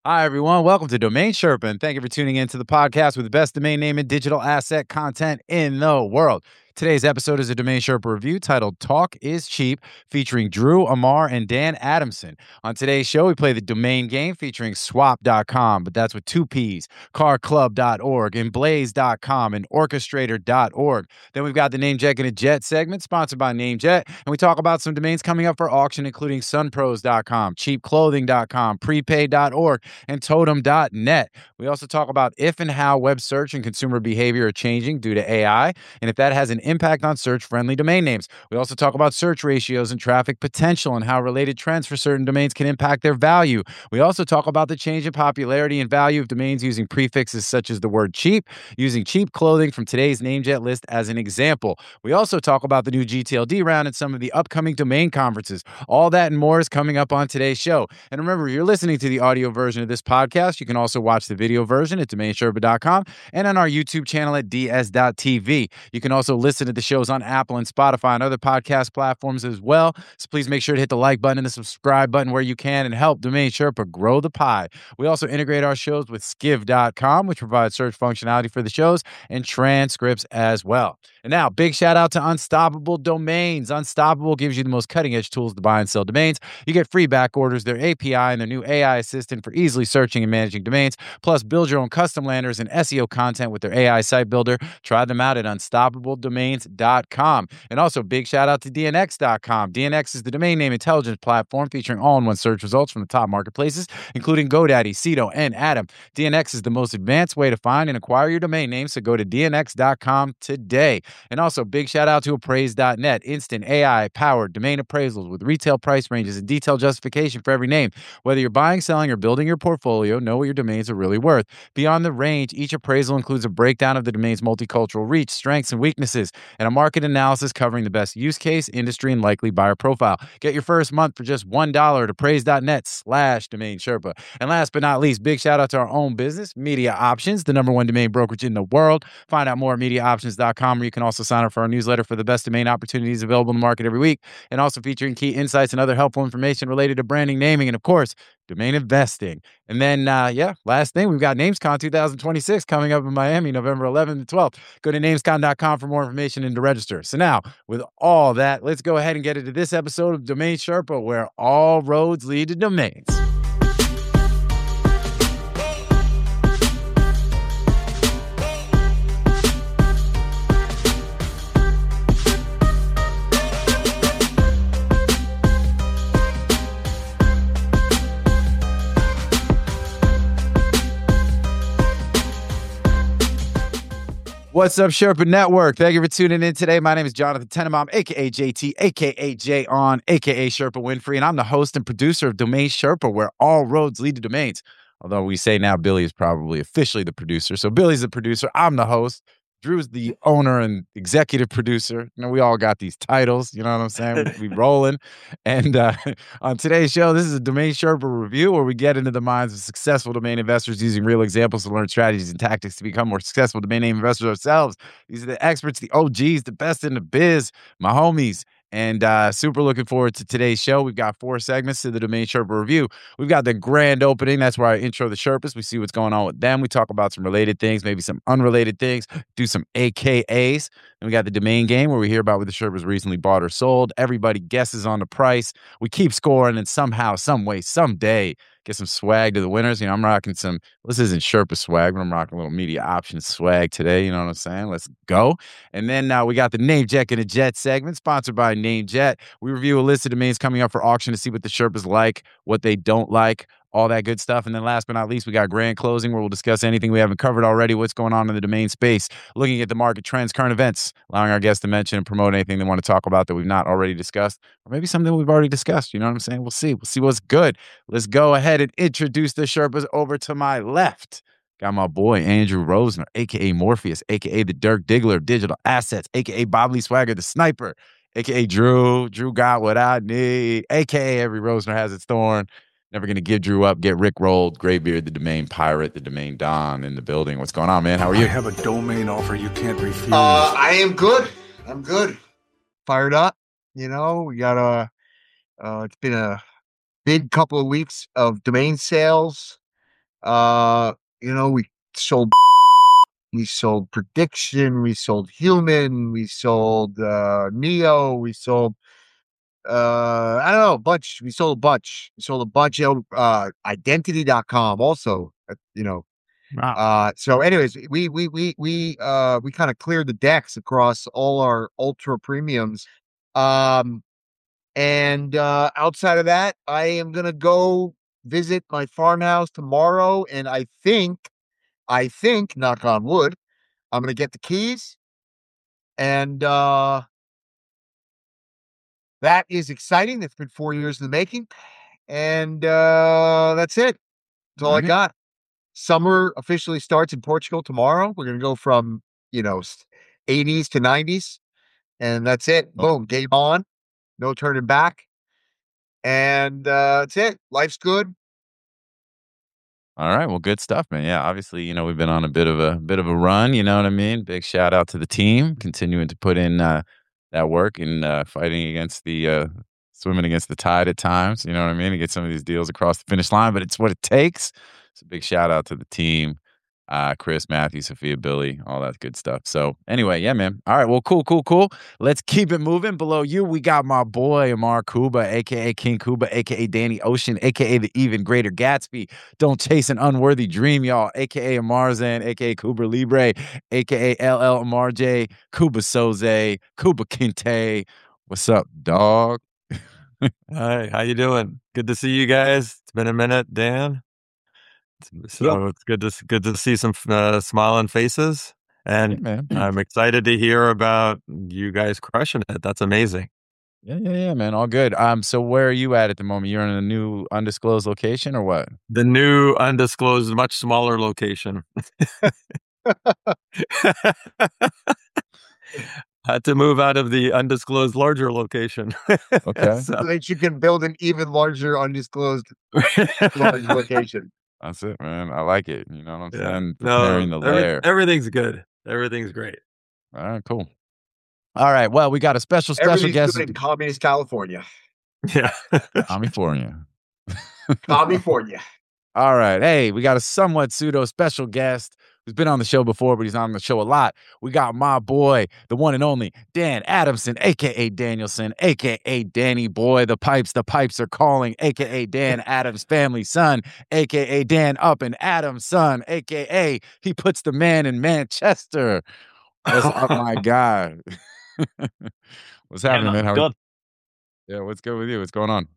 Hi, everyone. Welcome to Domain Sherpa, and thank you for tuning in to the podcast with the best domain name and digital asset content in the world. Today's episode is a Domain Sherpa review titled Talk is Cheap, featuring Drew Amar and Dan Adamson. On today's show, we play the domain game featuring swap.com, but that's with two P's, carclub.org, and blaze.com, and orchestrator.org. Then we've got the Name Jet and a Jet segment sponsored by NameJet, and we talk about some domains coming up for auction, including sunpros.com, cheapclothing.com, prepaid.org, and totem.net. We also talk about if and how web search and consumer behavior are changing due to AI, and if that has an impact on search-friendly domain names. We also talk about search ratios and traffic potential and how related trends for certain domains can impact their value. We also talk about the change in popularity and value of domains using prefixes such as the word cheap, using cheap clothing from today's NameJet list as an example. We also talk about the new GTLD round and some of the upcoming domain conferences. All that and more is coming up on today's show. And remember, you're listening to the audio version of this podcast. You can also watch the video version at domainsherpa.com and on our YouTube channel at ds.tv. You can also listen to the shows on Apple and Spotify and other podcast platforms as well. So please make sure to hit the like button and the subscribe button where you can and help Domain Sherpa grow the pie. We also integrate our shows with skiv.com, which provides search functionality for the shows and transcripts as well. And now, big shout out to Unstoppable Domains. Unstoppable gives you the most cutting-edge tools to buy and sell domains. You get free back orders, their API, and their new AI assistant for easily searching and managing domains. Plus, build your own custom landers and SEO content with their AI site builder. Try them out at unstoppabledomains.com. And also, big shout out to DNX.com. DNX is the domain name intelligence platform featuring all-in-one search results from the top marketplaces, including GoDaddy, Cedo, and Atom. DNX is the most advanced way to find and acquire your domain name, so go to DNX.com today. And also, big shout out to Appraise.net, instant AI-powered domain appraisals with retail price ranges and detailed justification for every name. Whether you're buying, selling, or building your portfolio, know what your domains are really worth. Beyond the range, each appraisal includes a breakdown of the domain's multicultural reach, strengths, and weaknesses, and a market analysis covering the best use case, industry, and likely buyer profile. Get your first month for just $1 at appraise.net/domain Sherpa. And last but not least, big shout out to our own business, Media Options, the #1 domain brokerage in the world. Find out more at MediaOptions.com, where you can also sign up for our newsletter for the best domain opportunities available in the market every week, and also featuring key insights and other helpful information related to branding, naming, and of course, domain investing. And then, last thing, we've got NamesCon 2026 coming up in Miami, November 11th and 12th. Go to namescon.com for more information and to register. So now, with all that, let's go ahead and get into this episode of Domain Sherpa, where all roads lead to domains. What's up, Sherpa Network? Thank you for tuning in today. My name is Jonathan Tenenbaum, a.k.a. JT, a.k.a. Jay On, a.k.a. Sherpa Winfrey, and I'm the host and producer of Domain Sherpa, where all roads lead to domains. Although we say now Billy is probably officially the producer. So Billy's the producer. I'm the host. Drew's the owner and executive producer. You know, we all got these titles. You know what I'm saying? We rolling. And on today's show, this is a Domain Sherpa review where we get into the minds of successful domain investors using real examples to learn strategies and tactics to become more successful domain name investors ourselves. These are the experts, the OGs, the best in the biz, my homies. And super looking forward to today's show. We've got 4 segments to the Domain Sherpa review. We've got the grand opening. That's where I intro the Sherpas. We see what's going on with them. We talk about some related things, maybe some unrelated things, do some AKAs. And we got the domain game where we hear about what the Sherpas recently bought or sold. Everybody guesses on the price. We keep scoring, and somehow, some way, someday, get some swag to the winners. You know, I'm rocking some, this isn't Sherpa swag, but I'm rocking a little Media Options swag today. You know what I'm saying? Let's go. And then we got the Name Jet and a Jet segment sponsored by NameJet. We review a list of domains coming up for auction to see what the Sherpas like, what they don't like, all that good stuff. And then last but not least, we got grand closing where we'll discuss anything we haven't covered already, what's going on in the domain space, looking at the market trends, current events, allowing our guests to mention and promote anything they want to talk about that we've not already discussed, or maybe something we've already discussed. You know what I'm saying? We'll see. We'll see what's good. Let's go ahead and introduce the Sherpas over to my left. Got my boy, Andrew Rosner, a.k.a. Morpheus, a.k.a. the Dirk Diggler of digital assets, a.k.a. Bob Lee Swagger, the sniper, a.k.a. Drew. Drew got what I need, a.k.a. every Rosner has its thorn. Never going to give Drew up, get Rick rolled. Graybeard, the domain pirate, the domain Don in the building. What's going on, man? How are you? I have a domain offer you can't refuse. I am good. I'm good. Fired up. You know, we got it's been a big couple of weeks of domain sales. We sold we sold Prediction, we sold Human, we sold Neo, we sold I don't know, a bunch. We sold a bunch. We sold a bunch of identity.com also, Wow. So anyways, we kind of cleared the decks across all our ultra premiums. And outside of that, I am gonna go visit my farmhouse tomorrow, and I think, knock on wood, I'm gonna get the keys, and that is exciting. That's been 4 years in the making, and that's it. That's all I got. Summer officially starts in Portugal tomorrow. We're gonna go from 80s to 90s, and that's it. Boom, game on. No turning back. And that's it. Life's good. All right. Well, good stuff, man. Yeah. Obviously, we've been on a bit of a run. You know what I mean? Big shout out to the team continuing to put in that work and fighting against the swimming against the tide at times. You know what I mean? To get some of these deals across the finish line, but it's what it takes. So big shout out to the team. Chris, Matthew, Sophia, Billy, all that good stuff. So anyway, yeah, man. All right, well, cool. Let's keep it moving. Below you, we got my boy Amar Kuba, aka King Kuba, aka Danny Ocean, aka the even greater Gatsby. Don't chase an unworthy dream, y'all. Aka Amarzan, aka Kuba Libre, aka LL Amar J, Kuba Soze, Kuba Kinte. What's up, dog? Hi, how you doing? Good to see you guys. It's been a minute, Dan. So it's good to see some smiling faces, and man. I'm excited to hear about you guys crushing it. That's amazing. Yeah, man. All good. So where are you at the moment? You're in a new undisclosed location or what? The new undisclosed, much smaller location. Had to move out of the undisclosed larger location. Okay. So that you can build an even larger undisclosed large location. That's it, man. I like it. You know what I'm saying? No, Preparing the lair. Everything's good. Everything's great. All right, cool. All right. Well, we got a special guest in communist California. Yeah. California. California. All right. Hey, we got a somewhat pseudo special guest who's been on the show before, but he's not on the show a lot. We got my boy, the one and only Dan Adamson, a.k.a. Danielson, a.k.a. Danny Boy. The pipes are calling, a.k.a. Dan Adams' family son, a.k.a. Dan Up and Adams' son, a.k.a. he puts the man in Manchester. What's up, my guy? What's happening, man? How good. Yeah, what's good with you? What's going on?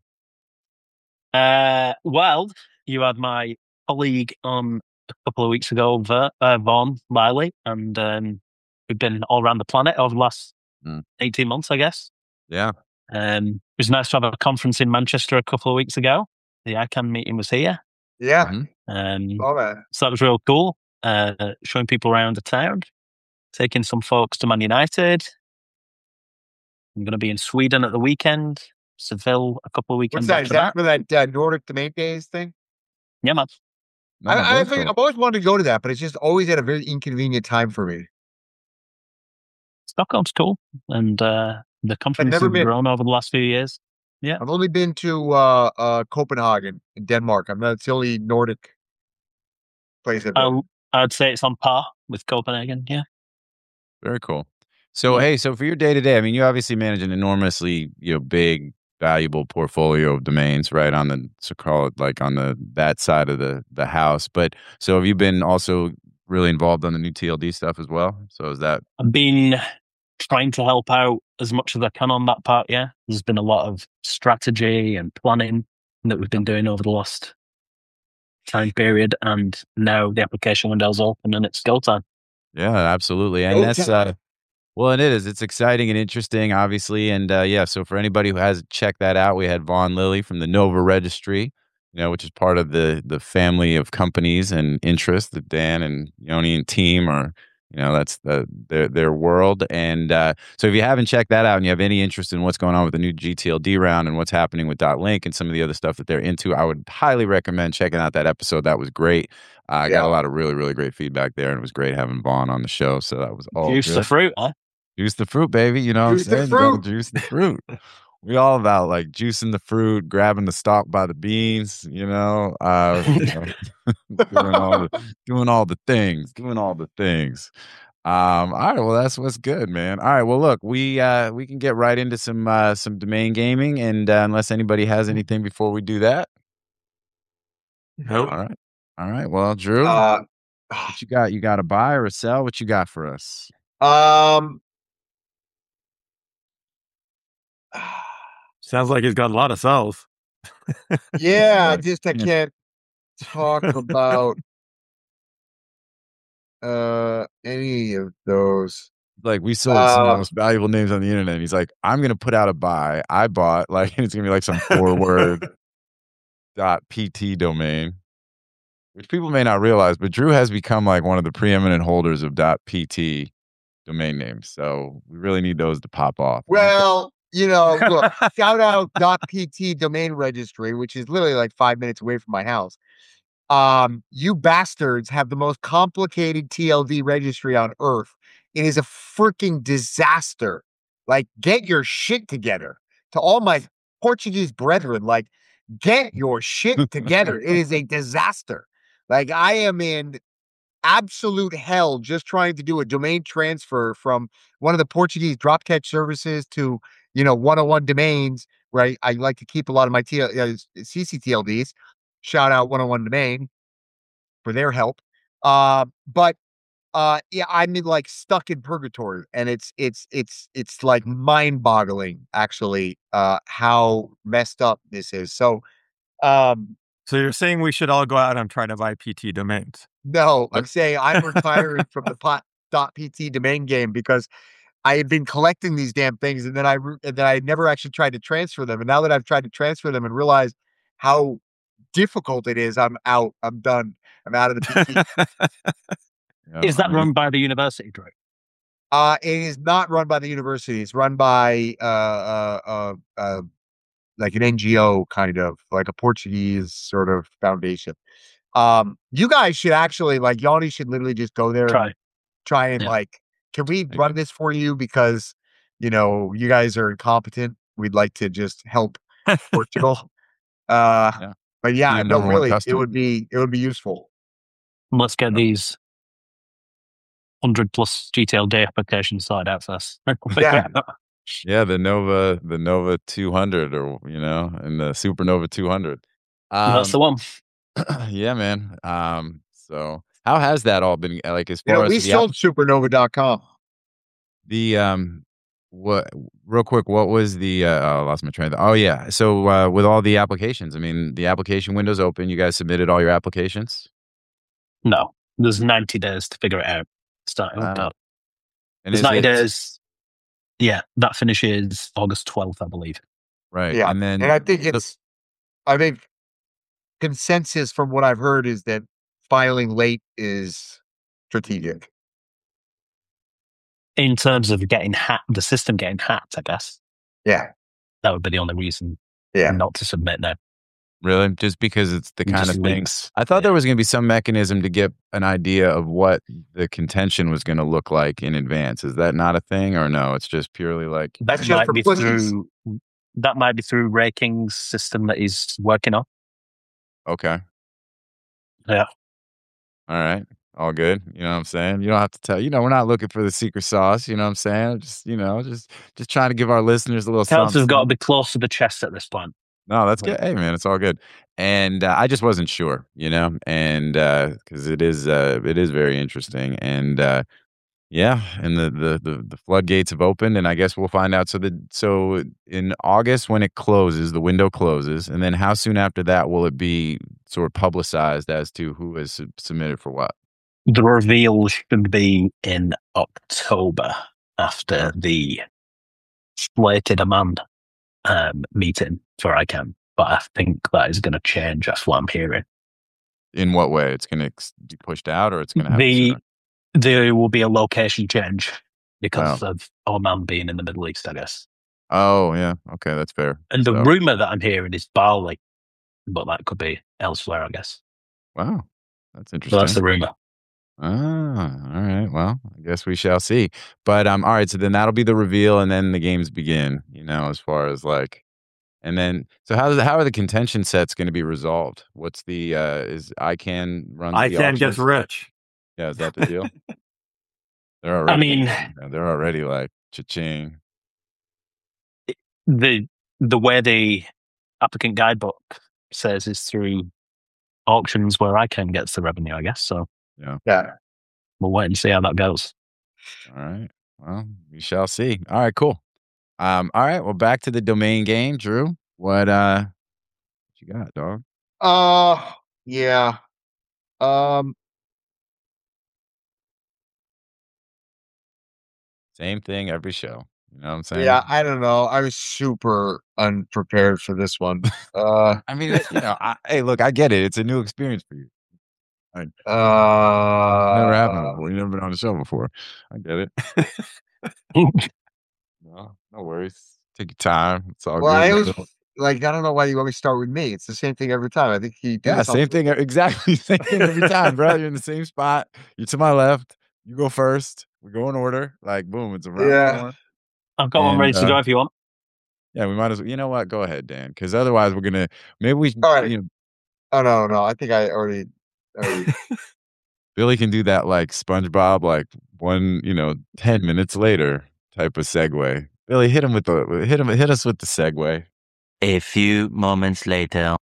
Well, you had my colleague on a couple of weeks ago, Vaughn Miley, and we've been all around the planet over the last 18 months, I guess. Yeah. It was nice to have a conference in Manchester a couple of weeks ago. The ICANN meeting was here. Yeah. So that was real cool. Showing people around the town, taking some folks to Man United. I'm going to be in Sweden at the weekend, Seville a couple of weekends. What's that? Is that for that Nordic Domain Days thing? Yeah, man. I've always wanted to go to that, but it's just always at a very inconvenient time for me. Stockholm's cool, and the conference has grown over the last few years. Yeah, I've only been to Copenhagen in Denmark. It's the only Nordic place I've been. I'd say it's on par with Copenhagen. Yeah, very cool. So, hey, so for your day to day, I mean, you obviously manage an enormously, big, valuable portfolio of domains, right? On the, so call it like on that side of the house. But so have you been also really involved on the new TLD stuff as well? So is that? I've been trying to help out as much as I can on that part. Yeah, there's been a lot of strategy and planning that we've been doing over the last time period, and now the application window's open and it's go time. Yeah, absolutely, and that's well, and it is. It's exciting and interesting, obviously, and so for anybody who hasn't checked that out, we had Vaughn Lilly from the Nova Registry, which is part of the family of companies and interests that Dan and Yoni and team are. That's their world. And so if you haven't checked that out and you have any interest in what's going on with the new GTLD round and what's happening with .link and some of the other stuff that they're into, I would highly recommend checking out that episode. That was great. I got a lot of really, really great feedback there, and it was great having Vaughn on the show. So that was all Juice the fruit, huh? Juice the fruit, baby. You know what I'm saying? You gotta juice the fruit. We all about like juicing the fruit, grabbing the stalk by the beans, doing all the things. All right, well, that's what's good, man. All right, well, look, we can get right into some domain gaming, and unless anybody has anything before we do that. Nope. All right. Well, Drew, what you got? You got a buy or a sell? What you got for us? Sounds like he's got a lot of sells. Yeah, Right. I can't talk about any of those. Like, we sold some of the most valuable names on the internet. And he's like, I'm gonna put out a buy. I bought, like, it's gonna be like some 4-word .pt domain, which people may not realize, but Drew has become like one of the preeminent holders of .pt domain names. So we really need those to pop off. Well, look, shout out .pt domain registry, which is literally like 5 minutes away from my house. You bastards have the most complicated TLD registry on earth. It is a freaking disaster. Like, get your shit together. To all my Portuguese brethren, like, get your shit together. It is a disaster. Like, I am in absolute hell just trying to do a domain transfer from one of the Portuguese drop catch services to 101 domains, where I like to keep a lot of my CCTLDs. Shout out 101 domain for their help. But yeah, I'm like stuck in purgatory, and it's like mind-boggling actually how messed up this is. So So you're saying we should all go out and try to buy PT domains? no, I'm saying I'm retiring from the .pt domain game because I had been collecting these damn things, and then I never actually tried to transfer them. And now that I've tried to transfer them and realized how difficult it is, I'm out. I'm done. I'm out of the PT. Is that run by the university, Drew? It is not run by the university. It's run by like an NGO, kind of like a Portuguese sort of foundation. You guys should actually, like, Yanni should literally just go there and try and like, can we run this for you? Because you guys are incompetent. We'd like to just help Portugal. But yeah, no, really, it would be useful. Let's get these 100+ GTLD applications started out first. Yeah, the Nova 200, or and the Supernova 200. That's the one. Yeah, man. So how has that all been, like, as far as we sold supernova.com? What, real quick, what was the I lost my train of thought. Oh yeah. So with all the applications, I mean, the application window's open. You guys submitted all your applications? No. There's 90 days to figure it out. Starting up. And there's 90 days. Yeah, that finishes August 12th, I believe. Right. Yeah. And I think consensus from what I've heard is that filing late is strategic. In terms of the system getting hacked, I guess. Yeah. That would be the only reason not to submit now. Really? Just because it's the kind of things. I thought there was going to be some mechanism to get an idea of what the contention was going to look like in advance. Is that not a thing, or no? It's just purely like that's just for pussies. That might be through Raking's system that he's working on. Okay. Yeah. All right. All good. You know what I'm saying? You don't have to tell. We're not looking for the secret sauce. You know what I'm saying? Just trying to give our listeners a little something. Counts have got to be close to the chest at this point. No, that's good. Hey, man, it's all good. And I just wasn't sure, and because it is very interesting. And yeah, and the floodgates have opened, and I guess we'll find out. So in August, when it closes, the window closes, and then how soon after that will it be sort of publicized as to who has submitted for what? The reveal should be in October after the slated Amand meeting for ICANN, but I think that is going to change. That's what I'm hearing. In what way? It's going to be pushed out, or it's going to have there will be a location change because of Oman being in the Middle East, I guess. Oh yeah, okay, that's fair. And the rumor that I'm hearing is Bali, but that could be elsewhere, I guess. Wow, that's interesting. So that's the rumor. Ah, all right. Well, I guess we shall see. But all right. So then that'll be the reveal, and then the games begin. As far as like, And then, so how are the contention sets going to be resolved? What's the is ICANN runs the ICANN gets auctions? rich. Yeah, is that the deal? They're I already, mean, they're already like cha-ching. the way the applicant guidebook says is through auctions where ICANN gets the revenue, I guess. So Yeah. we'll wait and see how that goes. All right. Well, we shall see. All right, cool. All right. Well, back to the domain game, Drew. What you got, dog? Yeah. Same thing every show. You know what I'm saying? Yeah, I don't know. I was super unprepared for this one. I mean, hey, look, I get it. It's a new experience for you. Never happened before. You never been on the show before. I get it. No worries. Take your time. It's all well, good. I always like. I don't know why you always start with me. It's the same thing every time. I think he did Yeah, same thing. Exactly. Same thing every time, bro. You're in the same spot. You're to my left. You go first. We go in order. Like, boom, it's a round Yeah. one. I've got one ready to go if you want. Yeah, we might as well. You know what? Go ahead, Dan. Because otherwise, we're gonna maybe we. All right. You know, Oh no! I think I already. Billy can do that like SpongeBob, like 10 minutes later type of segue. Billy, hit us with the segue. A few moments later.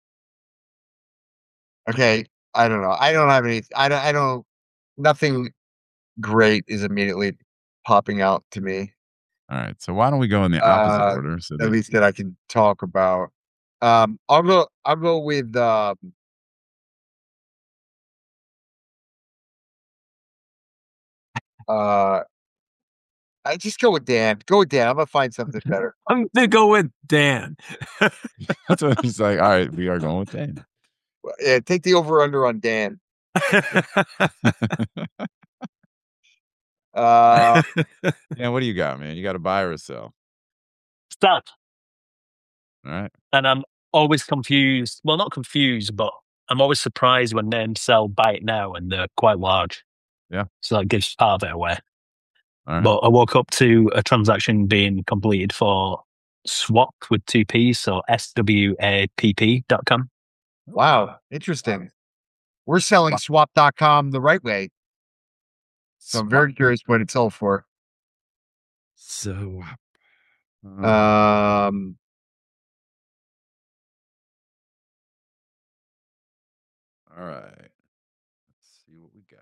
Okay, I don't know. I don't have any. I don't. Nothing great is immediately popping out to me. All right, so why don't we go in the opposite order? So at least that I can talk about. I'll go with. I just go with Dan. Go with Dan. I'm gonna find something better. I'm gonna go with Dan. That's what he's like. All right, we are going with Dan. Yeah, take the over under on Dan. Yeah, what do you got, man? You got to buy or sell? Start. All right. And I'm always confused. Well, not confused, but I'm always surprised when names sell buy it now and they're quite large. Yeah. So that gives part of it away. All right. But I woke up to a transaction being completed for Swap with 2 P's, so SWAPP.com. Wow, interesting. We're selling swap.com the right way. So I'm very curious what it's sold for. So, All right. Let's see what we got.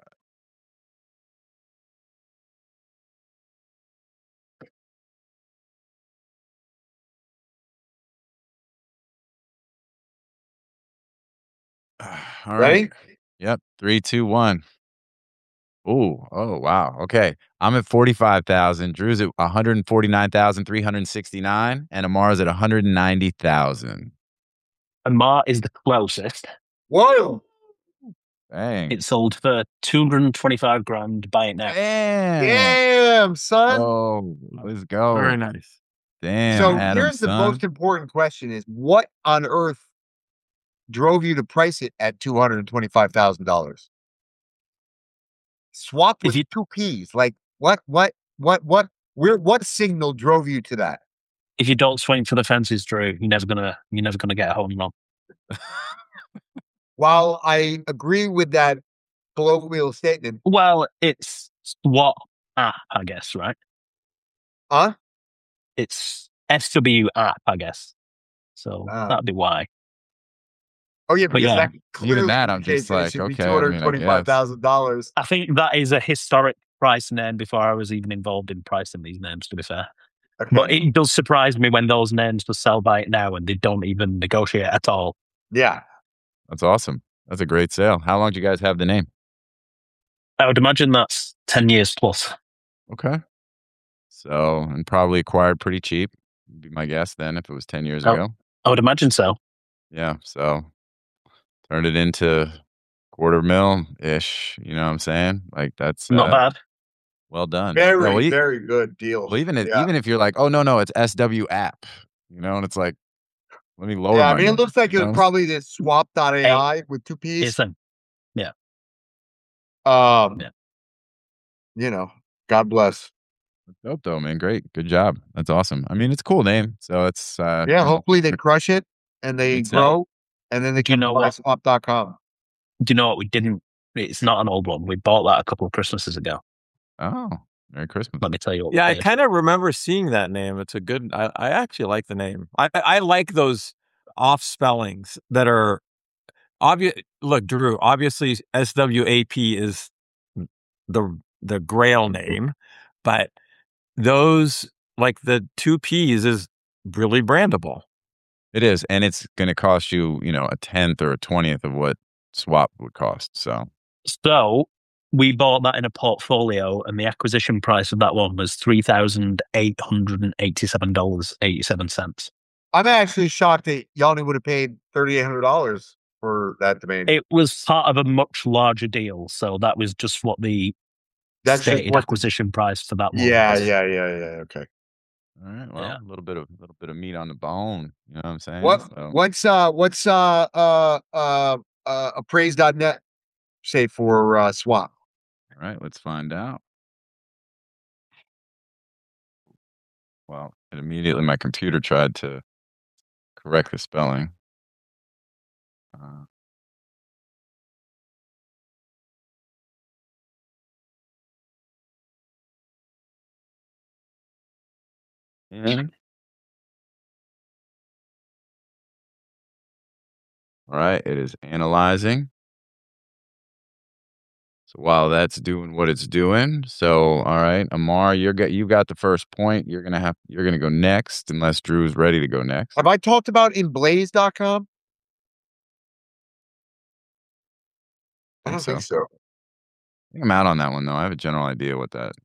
All Ready? right. Yep. 3, 2, 1. Oh, wow. Okay. I'm at 45,000. Drew's at 149,369, and Amar's at 190,000. Amar is the closest. Whoa! Dang. It sold for 225 grand. Buy it now. Damn, son. Oh, let's go. Very nice. Damn. So Adam, here's the son. most important question: is what on earth drove you to price it at $225,000? Swap with 2 P's. Like what signal drove you to that? If you don't swing for the fences, Drew, you're never gonna get a home run. While I agree with that colloquial statement, Well, it's what app, I guess, right? huh? It's SW app, I guess. So that'd be why. Oh yeah, But because yeah, that clearly even that, I'm indicates just that it like, should be okay, I mean, I guess. $225,000. I think that is a historic price name before I was even involved in pricing these names, to be fair. Okay. But it does surprise me when those names will sell by it now and they don't even negotiate at all. Yeah. That's awesome. That's a great sale. How long do you guys have the name? I would imagine that's 10 years plus. Okay. So, and probably acquired pretty cheap, would be my guess then, if it was 10 years ago. I would imagine so. Yeah. So, turned it into $250,000-ish. You know what I'm saying? Like, that's Not bad. well done. Very, very good deal. Well, even if you're like, oh, no, it's SW app, and it's like, let me lower Yeah, I my mean, it number, looks like it was probably this swap.ai with 2 P's. Listen, yeah. God bless. Dope though, man. Great. Good job. That's awesome. I mean, it's a cool name. So it's Yeah, hopefully they crush it and they It's, grow, and then they Do you can know buy what? swap.com. Do you know what we didn't? It's not an old one. We bought that a couple of Christmases ago. oh, Merry Christmas. Let me tell you what. Yeah, we I paid. kind of remember seeing that name. It's a good. I actually like the name. I like those off spellings that are obvious. Look, Drew. Obviously, SWAP is the Grail name, but those like the two P's is really brandable. It is, and it's going to cost you, a 10th or a 20th of what swap would cost. So So we bought that in a portfolio, and the acquisition price of that one was $3,887.87. I'm actually shocked that Yanni would have paid $3,800 for that domain. It was part of a much larger deal, so that was just what the That's just stated what the- acquisition price for that one Yeah. was. Okay. all right, well, Yeah. a little bit of meat on the bone. You know what I'm saying? What So, what's appraise.net say for swap? all right, let's find out. Well, and immediately my computer tried to correct the spelling. And all right, it is analyzing. So while that's doing what it's doing, so all right, Amar, you got the first point. You're gonna go next unless Drew's ready to go next. Have I talked about inblaze.com? I don't think so. I think I'm out on that one though. I have a general idea what that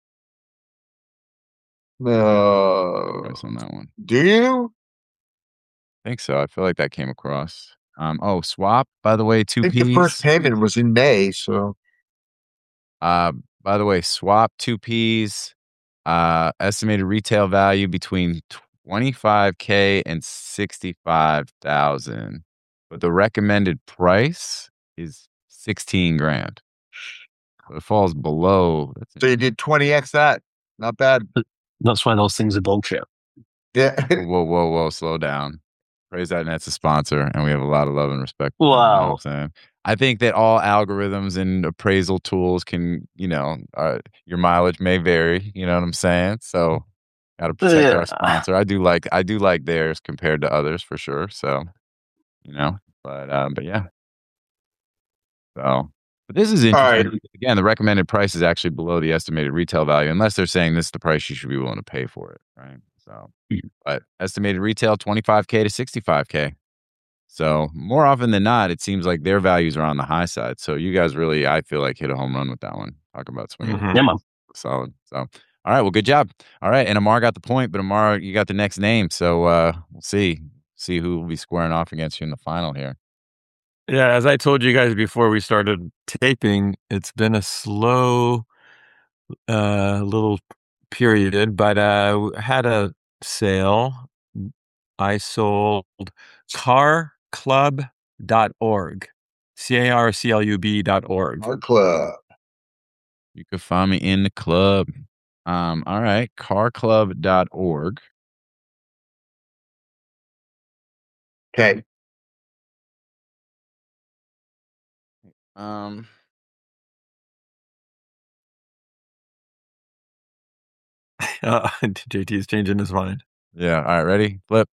is on that one. Do you? I think so. I feel like that came across. Swap, by the way, I two think the first P's. payment was in May, so By the way, swap 2Ps, estimated retail value between 25K and 65,000. But the recommended price is 16 grand. So it falls below. so you did 20x that. Not bad. That's why those things are bullshit. Yeah. Whoa, slow down. Praise.net's a sponsor, and we have a lot of love and respect for them, you know what I'm Wow. saying? I think that all algorithms and appraisal tools can, your mileage may vary, you know what I'm saying? So gotta protect our sponsor. I do like theirs compared to others for sure. So, but yeah. So, but this is interesting. right. Again, the recommended price is actually below the estimated retail value, unless they're saying this is the price you should be willing to pay for it, right? So, but estimated retail 25K to 65K. So more often than not, it seems like their values are on the high side. So you guys really, I feel like, hit a home run with that one. Talk about swinging. Yeah, man. Solid. So, all right. Well, good job. All right. And Amar got the point, but Amar, you got the next name. So we'll see who will be squaring off against you in the final here. Yeah, as I told you guys before we started taping, it's been a slow little period, but had a sale. I sold carclub.org, carclub.org. Our club. You can find me in the club. All right. carclub.org. Okay. JT's changing his mind. Yeah. All right. Ready? Flip.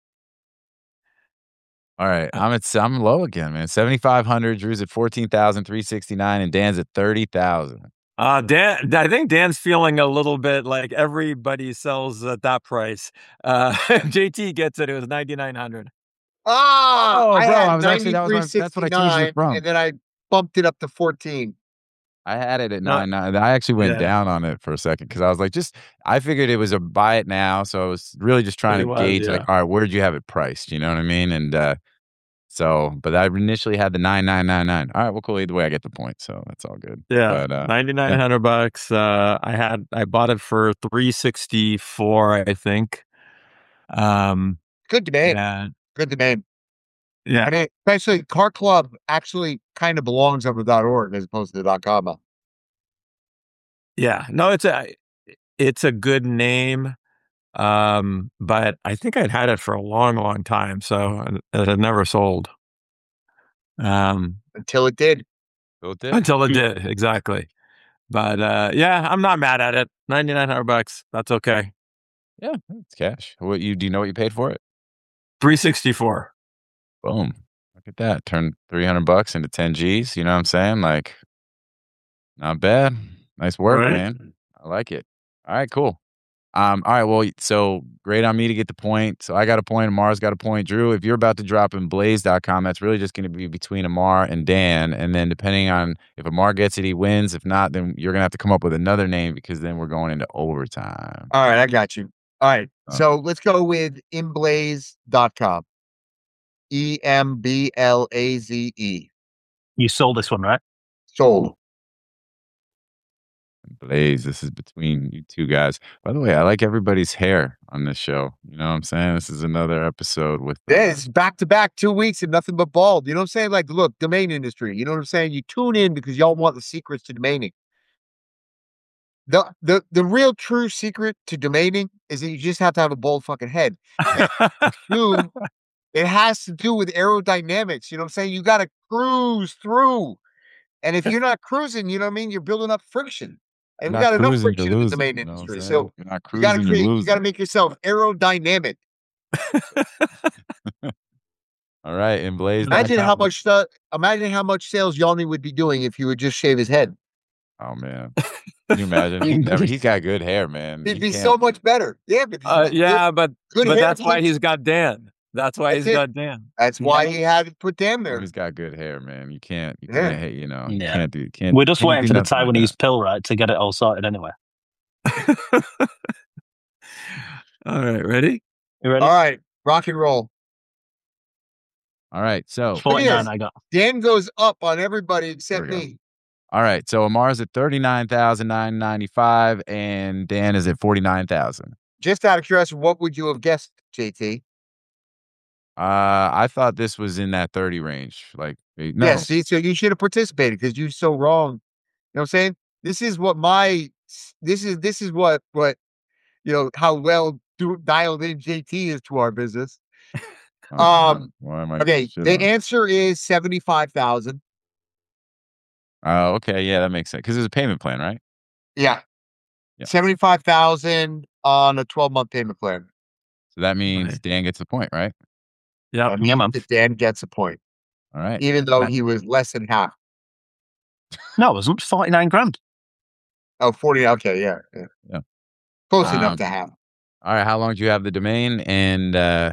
All right. I'm low again, man. 7,500. Drew's at 14,369, and Dan's at 30,000. Dan, I think Dan's feeling a little bit like everybody sells at that price. JT gets it. It was 9,900. I bro, had I was actually that's what I changed it from. and then I bumped it up to 14. I had it at No. 9.9. I actually went Yeah. down on it for a second because I was like, I figured it was a buy it now. So I was really just trying It to was, gauge, yeah. like, all right, where did you have it priced? You know what I mean? And but I initially had the 9,999. All right, well, cool. Either way, I get the point. So that's all good. Yeah, But, $9,900. I bought it for $364, I think. Good demand. Yeah, Good demand. yeah. I mean, especially Car Club actually kind of belongs on the .org as opposed to the .com. Yeah, no, it's a good name, but I think I'd had it for a long, long time, so it had never sold. Until it did. Until it did, exactly. But yeah, I'm not mad at it. $9,900. That's okay. Yeah, it's cash. Do you know what you paid for it? $364. Boom. Look at that. Turn $300 into 10 G's. You know what I'm saying? Like, not bad. Nice work, Right. man. I like it. All right, cool. All right, well, so great on me to get the point. So I got a point. Amar's got a point. Drew, if you're about to drop in blaze.com, that's really just going to be between Amar and Dan. And then depending on if Amar gets it, he wins. If not, then you're going to have to come up with another name because then we're going into overtime. All right, I got you. All right. So let's go with emblaze.com. EMBLAZE. You sold this one, right? Sold. Blaze, this is between you two guys. By the way, I like everybody's hair on this show. You know what I'm saying? This is another episode with Yeah, it's back to back 2 weeks and nothing but bald. You know what I'm saying? Like, look, domain industry. You know what I'm saying? You tune in because y'all want the secrets to domaining. The real true secret to domaining is that you just have to have a bald fucking head. Two, it has to do with aerodynamics. You know what I'm saying? You got to cruise through. And if you're not cruising, you know what I mean? You're building up friction. And we got enough friction in the domain industry. So you're not you got to cruising, create, you're you got to make yourself aerodynamic. All right, in Blaze. Imagine how much sales Yanni would be doing if you would just shave his head. Oh man, can you imagine? He's got good hair, man. It'd be so much better. Yeah, but but good hair that's why looks- he's got Dan. That's why That's he's it. got Dan. That's why he had to put Dan there. He's got good hair, man. You can't, Yeah. hey, you know, you Yeah. can't do. We're just can't waiting do for the nothing like Taiwanese that. pill, right, to get it all sorted anyway. All right, ready? You ready? All right, rock and roll. All right, so 49 I got. Dan goes up on everybody except There we go. me. all right, so Amar's at 39,995, and Dan is at 49,000. Just out of curiosity, what would you have guessed, JT? I thought this was in that 30 range. Like, no, Yeah, see, so you should have participated because you're so wrong. You know what I'm saying? This is what you know, how well dialed in JT is to our business. Why am I Okay, shit the on it? answer is 75,000. Oh, okay, yeah, that makes sense because it's a payment plan, right? Yeah. Yeah. 75,000 on a 12-month payment plan. So that means Right. Dan gets the point, right? Yeah. That means that Dan gets a point, All right. even though he was less than half. No, it wasn't 49 grand. Oh, 40. Okay, yeah. Yeah. Close enough Um, to have. All right. How long do you have the domain, and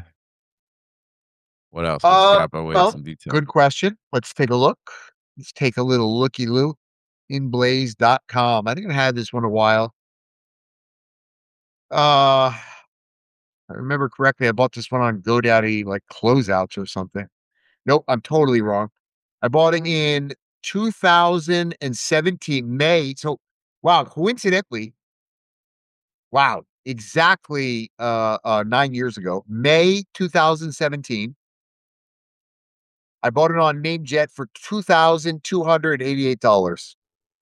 what else? Let's scrap away well, some details. Good question. Let's take a look. Let's take a little looky-loo. Inblaze.com. I think I had this one a while. I remember correctly, I bought this one on GoDaddy, like closeouts or something. Nope, I'm totally wrong. I bought it in 2017, May. So, wow, coincidentally, exactly 9 years ago, May 2017. I bought it on Namejet for $2,288.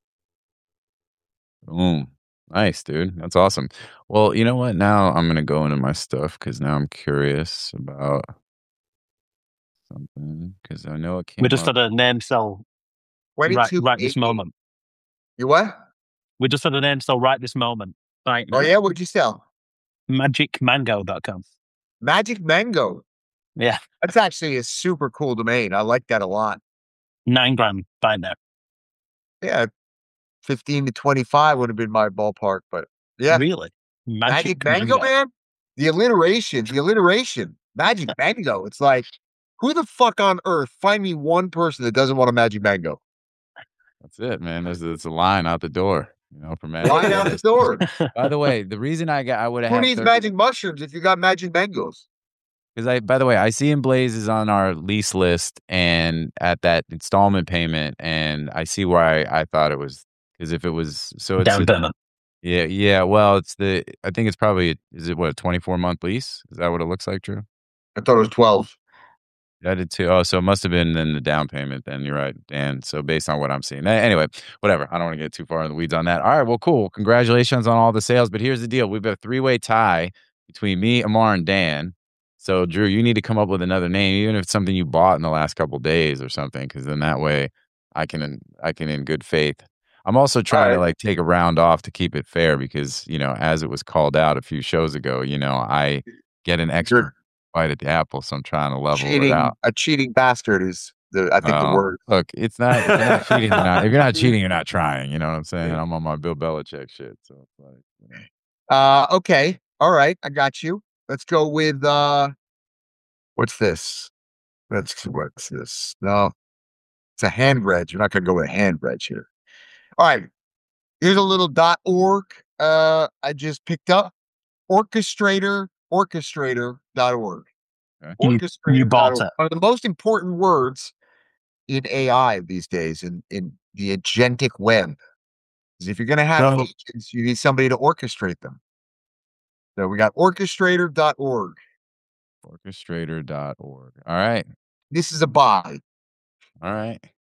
Boom. Nice, dude. That's awesome. Well, you know what? Now I'm gonna go into my stuff because now I'm curious about something because I know it came We just up. had a name sell right this 2288. moment. You what? We just had a name sell right this moment. Right Oh now. yeah, what'd you sell? Magicmango.com. Magic Mango. Yeah. That's actually a super cool domain. I like that a lot. 9 grand by there. Yeah, 15 to 25 would have been my ballpark, but yeah, Really? Magic Mango, man. The alliteration. Magic Mango. It's like, who the fuck on earth? Find me one person that doesn't want a Magic Mango. That's it, man. There's a line out the door, you know, for magic. Line out the door. By the way, the reason I would have Who had needs magic mushrooms if you got magic mangoes? because by the way, I see Blaze is on our lease list and at that installment payment, and I see why I thought it was because if it was so it's Down payment. yeah. Well, I think it's probably is it what a 24-month lease? Is that what it looks like, Drew? I thought it was 12. I did too. Oh, so it must have been in the down payment then. You're right, Dan. So based on what I'm seeing. Anyway, whatever. I don't want to get too far in the weeds on that. All right, well, cool. Congratulations on all the sales. But here's the deal. We've got a 3-way tie between me, Amar, and Dan. So, Drew, you need to come up with another name, even if it's something you bought in the last couple of days or something, because then that way I can in good faith. I'm also trying to like take a round off to keep it fair because, as it was called out a few shows ago, I get an extra bite at the apple, so I'm trying to level it out. A cheating bastard is I think the word. Look, it's not. If you're not cheating, if you're not cheating, you're not trying. You know what I'm saying? I'm on my Bill Belichick shit. So it's like, okay, all right, I got you. Let's go with what's this? What's this? No, it's a hand reg. You're not gonna go with a hand reg here. All right, here's a little .org. I just picked up orchestrator.org. Okay. You bought it. One of the most important words in AI these days, in the agentic web, is if you're going to have agents, you need somebody to orchestrate them. So we got orchestrator.org. Orchestrator.org. All right. This is a buy. All right.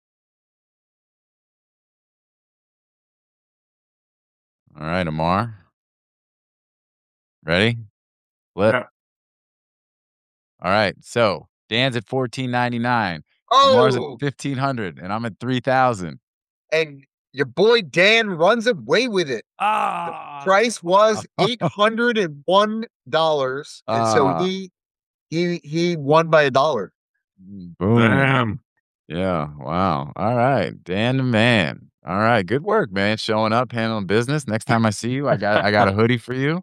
All right, Amar. Ready? Flip. Yeah. All right. So Dan's at $14.99. Oh, Amar's at $1,500, and I'm at $3,000. And your boy Dan runs away with it. The price was $801, and so he won by $1. Boom. Damn. Yeah. Wow. All right, Dan the man. All right. Good work, man. Showing up, handling business. Next time I see you, I got a hoodie for you.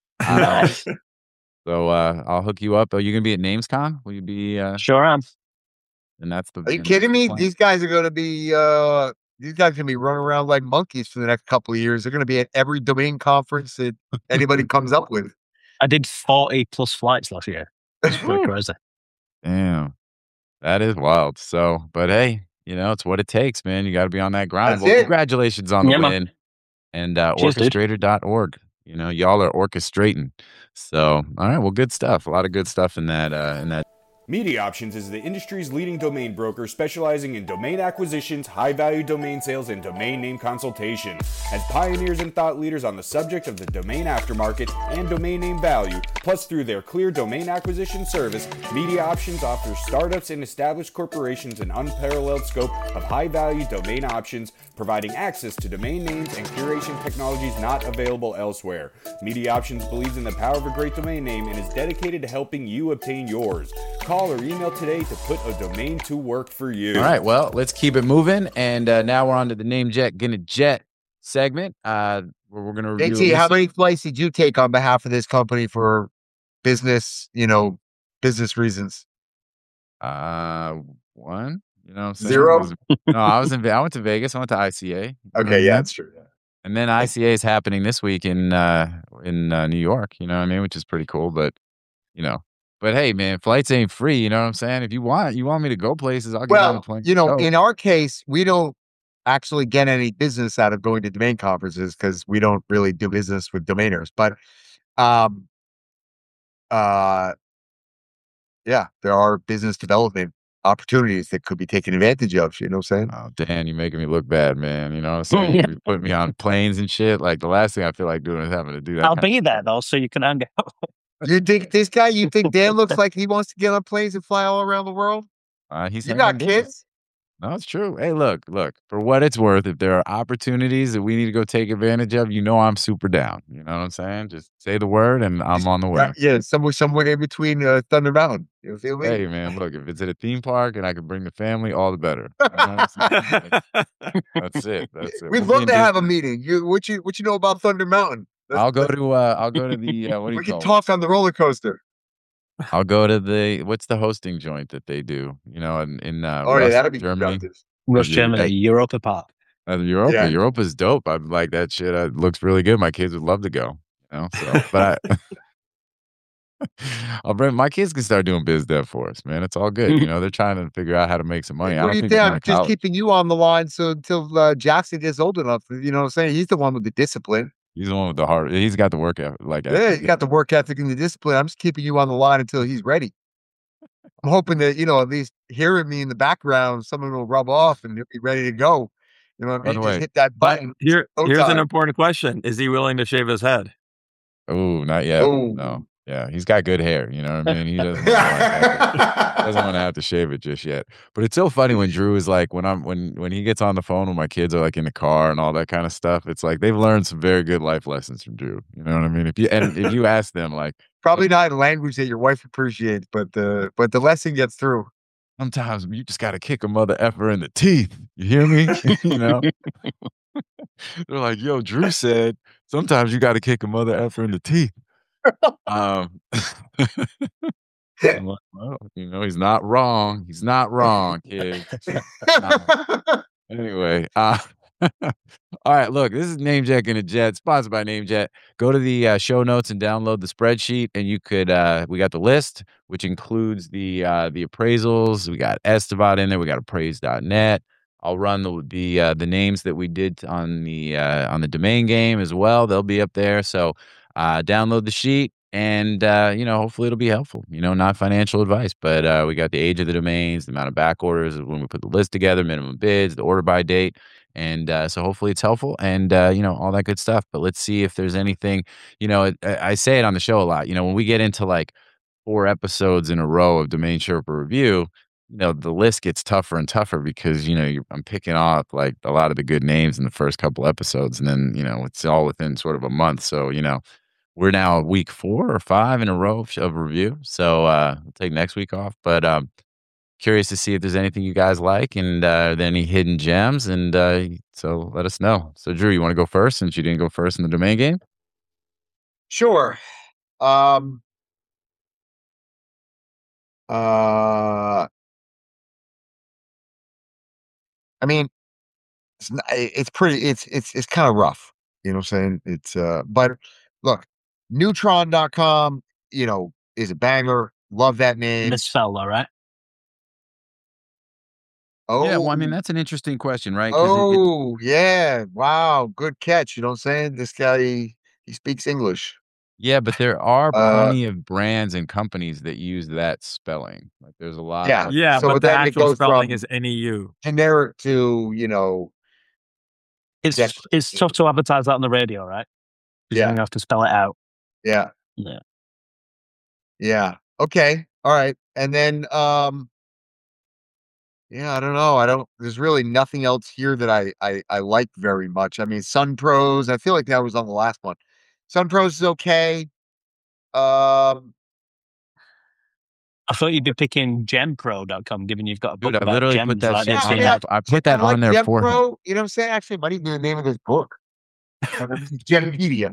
So I'll hook you up. Are you gonna be at NamesCon? Will you be? Sure am. And that's the. Are you kidding me? These guys are gonna be running around like monkeys for the next couple of years. They're gonna be at every domain conference that anybody comes up with. I did 40 plus flights last year. It's pretty crazy. Damn, that is wild. So, but hey, it's what it takes, man. You got to be on that grind. That's it. Congratulations on the win. And Cheers, orchestrator.org. Y'all are orchestrating. So, all right, well, good stuff. A lot of good stuff in that. Media Options is the industry's leading domain broker specializing in domain acquisitions, high-value domain sales, and domain name consultation. As pioneers and thought leaders on the subject of the domain aftermarket and domain name value, plus through their clear domain acquisition service, Media Options offers startups and established corporations an unparalleled scope of high-value domain options, providing access to domain names and curation technologies not available elsewhere. Media Options believes in the power of a great domain name and is dedicated to helping you obtain yours. Call or email today to put a domain to work for you. All right, well, let's keep it moving. And now we're on to the Name Jet Gonna Jet segment where we're going to review. JT, how many flights did you take on behalf of this company for business, business reasons? One. You know what I'm saying? Zero? No, I went to Vegas. I went to ICA. Okay, yeah, that's true. Yeah. And then ICA is happening this week in New York, you know what I mean? Which is pretty cool, but But hey, man, flights ain't free. You know what I'm saying? If you want me to go places, I'll get on a plane. In our case, we don't actually get any business out of going to domain conferences because we don't really do business with domainers. But, yeah, there are business development opportunities that could be taken advantage of. You know what I'm saying? Oh, Dan, you're making me look bad, man. You know what I'm saying? You put me on planes and shit. Like the last thing I feel like doing is having to do that. I'll be there though, so you can hang out. You think this guy? You think Dan looks like he wants to get on planes and fly all around the world? You got kids? No, it's true. Hey, look, for what it's worth, if there are opportunities that we need to go take advantage of, I'm super down. You know what I'm saying? Just say the word and I'm on the way. Yeah, somewhere in between Thunder Mountain. You feel me? Hey, man, look, if it's at a theme park and I can bring the family, all the better. You know what I'm That's it. We'd love to have a meeting. What you know about Thunder Mountain? I'll go to the what do you call it? We can talk on the roller coaster. I'll go to what's the hosting joint that they do? In that'd be Germany. Rush Germany, Europa Park. Europa. Yeah. Europa's dope. I like that shit. It looks really good. My kids would love to go. But I'll bring my kids can start doing biz dev for us, man. It's all good. They're trying to figure out how to make some money. What do you think? I'm just keeping you on the line until Jackson gets old enough. You know what I'm saying? He's the one with the discipline. He's the one with the heart. He's got the work ethic. Yeah, he's got the work ethic and the discipline. I'm just keeping you on the line until he's ready. I'm hoping that, at least hearing me in the background, someone will rub off and he'll be ready to go. You know what I By mean? the Just way, hit that But button. here's an Showtime. important question: is he willing to shave his head? Oh, not yet. Oh. No. Yeah, he's got good hair. You know what I mean? He doesn't want to have to shave it just yet. But it's so funny when Drew is like, when he gets on the phone when my kids are like in the car and all that kind of stuff. It's like they've learned some very good life lessons from Drew. You know what I mean? If you ask them, like, Probably not in language that your wife appreciates, but the lesson gets through. sometimes you just got to kick a mother effer in the teeth. You hear me? You know? They're like, yo, Drew said sometimes you got to kick a mother effer in the teeth. I'm like, well, he's not wrong. He's not wrong, kid. Anyway, all right, look, this is Namecheck and a Jet, sponsored by Namejet. Go to the show notes and download the spreadsheet, and you could we got the list, which includes the appraisals. We got Estevad in there. We got appraise.net. I'll run the names that we did on the domain game as well. They'll be up there. So download the sheet, and hopefully it'll be helpful. Not financial advice, but we got the age of the domains, the amount of back orders when we put the list together, minimum bids, the order by date, and so hopefully it's helpful, and all that good stuff. But let's see if there's anything. I say it on the show a lot. When we get into like 4 episodes in a row of Domain Sherpa Review, the list gets tougher and tougher because, I'm picking off like a lot of the good names in the first couple episodes, and then, it's all within sort of a month. So, we're now week 4 or 5 in a row of review. So we'll take next week off. But curious to see if there's anything you guys like and any hidden gems. And so let us know. So, Drew, you want to go first since you didn't go first in the domain game? Sure. I mean, it's kind of rough. You know what I'm saying? But look, neutron.com, is a banger. Love that name. Misspell, though, right? Oh, Yeah, well, I mean, that's an interesting question, right? Yeah. Wow. Good catch. You know what I'm saying? This guy, he speaks English. Yeah, but there are plenty of brands and companies that use that spelling. Like, there's a lot. Yeah. Yeah, So but the then it actual goes spelling from is NEU. generic to, It's Yes. it's tough to advertise that on the radio, right? Because Yeah. you have to spell it out. yeah. Yeah. Yeah. Okay. All right. And then, yeah, I don't know. There's really nothing else here that I like very much. I mean, Sun Pros, I feel like that was on the last one. Sun Pros is okay. I thought you'd be picking GemPro.com, given you've got a book Dude, I about literally gems put that right shit next to on you. there. I put that on there for him. GemPro, you know what I'm saying? Actually, it might even be the name of this book. Gempedia.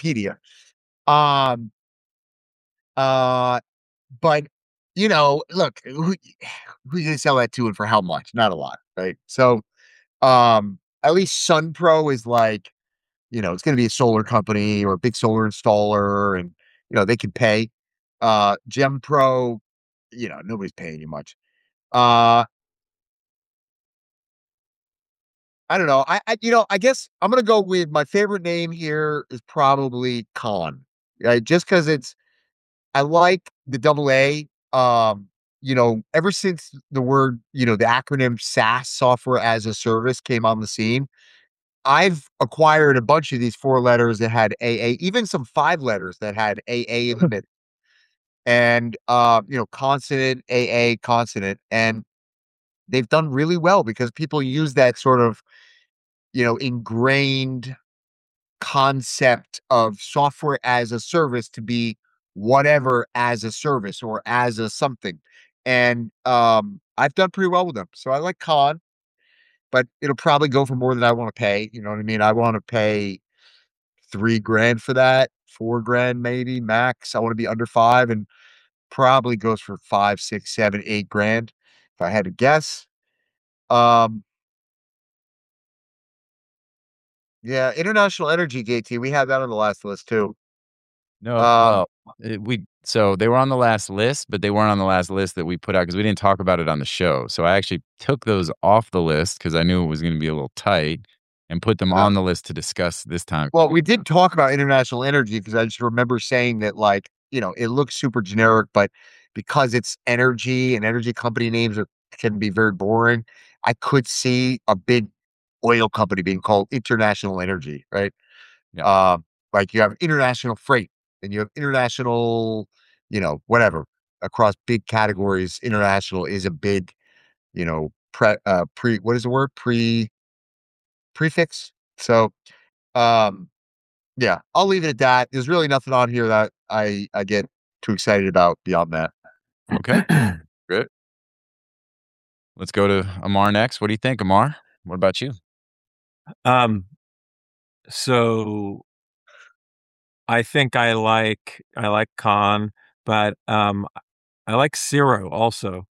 But look, who you gonna sell that to and for how much? Not a lot, right? So, at least Sun Pro is like, it's gonna be a solar company or a big solar installer, and they can pay. Gem Pro, nobody's paying you much. I don't know. I guess I'm gonna go with my favorite name here is probably Khan. Right? Just because I like the double A. Ever since the word, the acronym SaaS, software as a service, came on the scene, I've acquired a bunch of these 4 letters that had AA, even some 5 letters that had AA in the middle. And consonant, AA, consonant, and they've done really well because people use that sort of, ingrained concept of software as a service to be whatever as a service or as a something. And I've done pretty well with them. So I like Khan, but it'll probably go for more than I want to pay. You know what I mean? I want to pay $3,000 for that, $4,000 maybe max. I want to be under 5, and probably goes for 5, 6, 7, $8,000 if I had to guess. Yeah, International Energy, JT, we had that on the last list too. No, well, so they were on the last list, but they weren't on the last list that we put out because we didn't talk about it on the show. So I actually took those off the list because I knew it was going to be a little tight, and put them on the list to discuss this time. Well, we did talk about International Energy because I just remember saying that, like, it looks super generic, but because it's energy and energy company names can be very boring. I could see a big oil company being called International Energy, right? Yeah. Like you have international freight and you have international, whatever across big categories. International is a big, what is the word? Prefix. So, yeah, I'll leave it at that. There's really nothing on here that I get too excited about beyond that. Okay. Good. Let's go to Amar next. What do you think, Amar? What about you? So I think I like Khan, but I like Ciro also.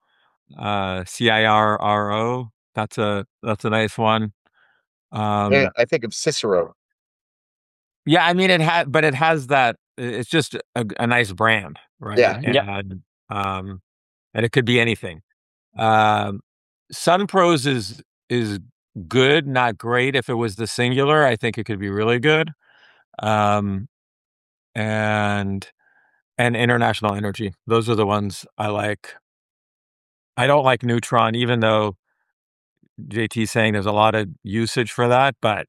CIRRO. That's a nice one. Yeah, I think of Cicero. Yeah, I mean it has that. It's just a nice brand, right? Yeah. And it could be anything. Sun Pros is good, not great. If it was the singular, I think it could be really good. And International Energy. Those are the ones I like. I don't like Neutron, even though JT's saying there's a lot of usage for that, but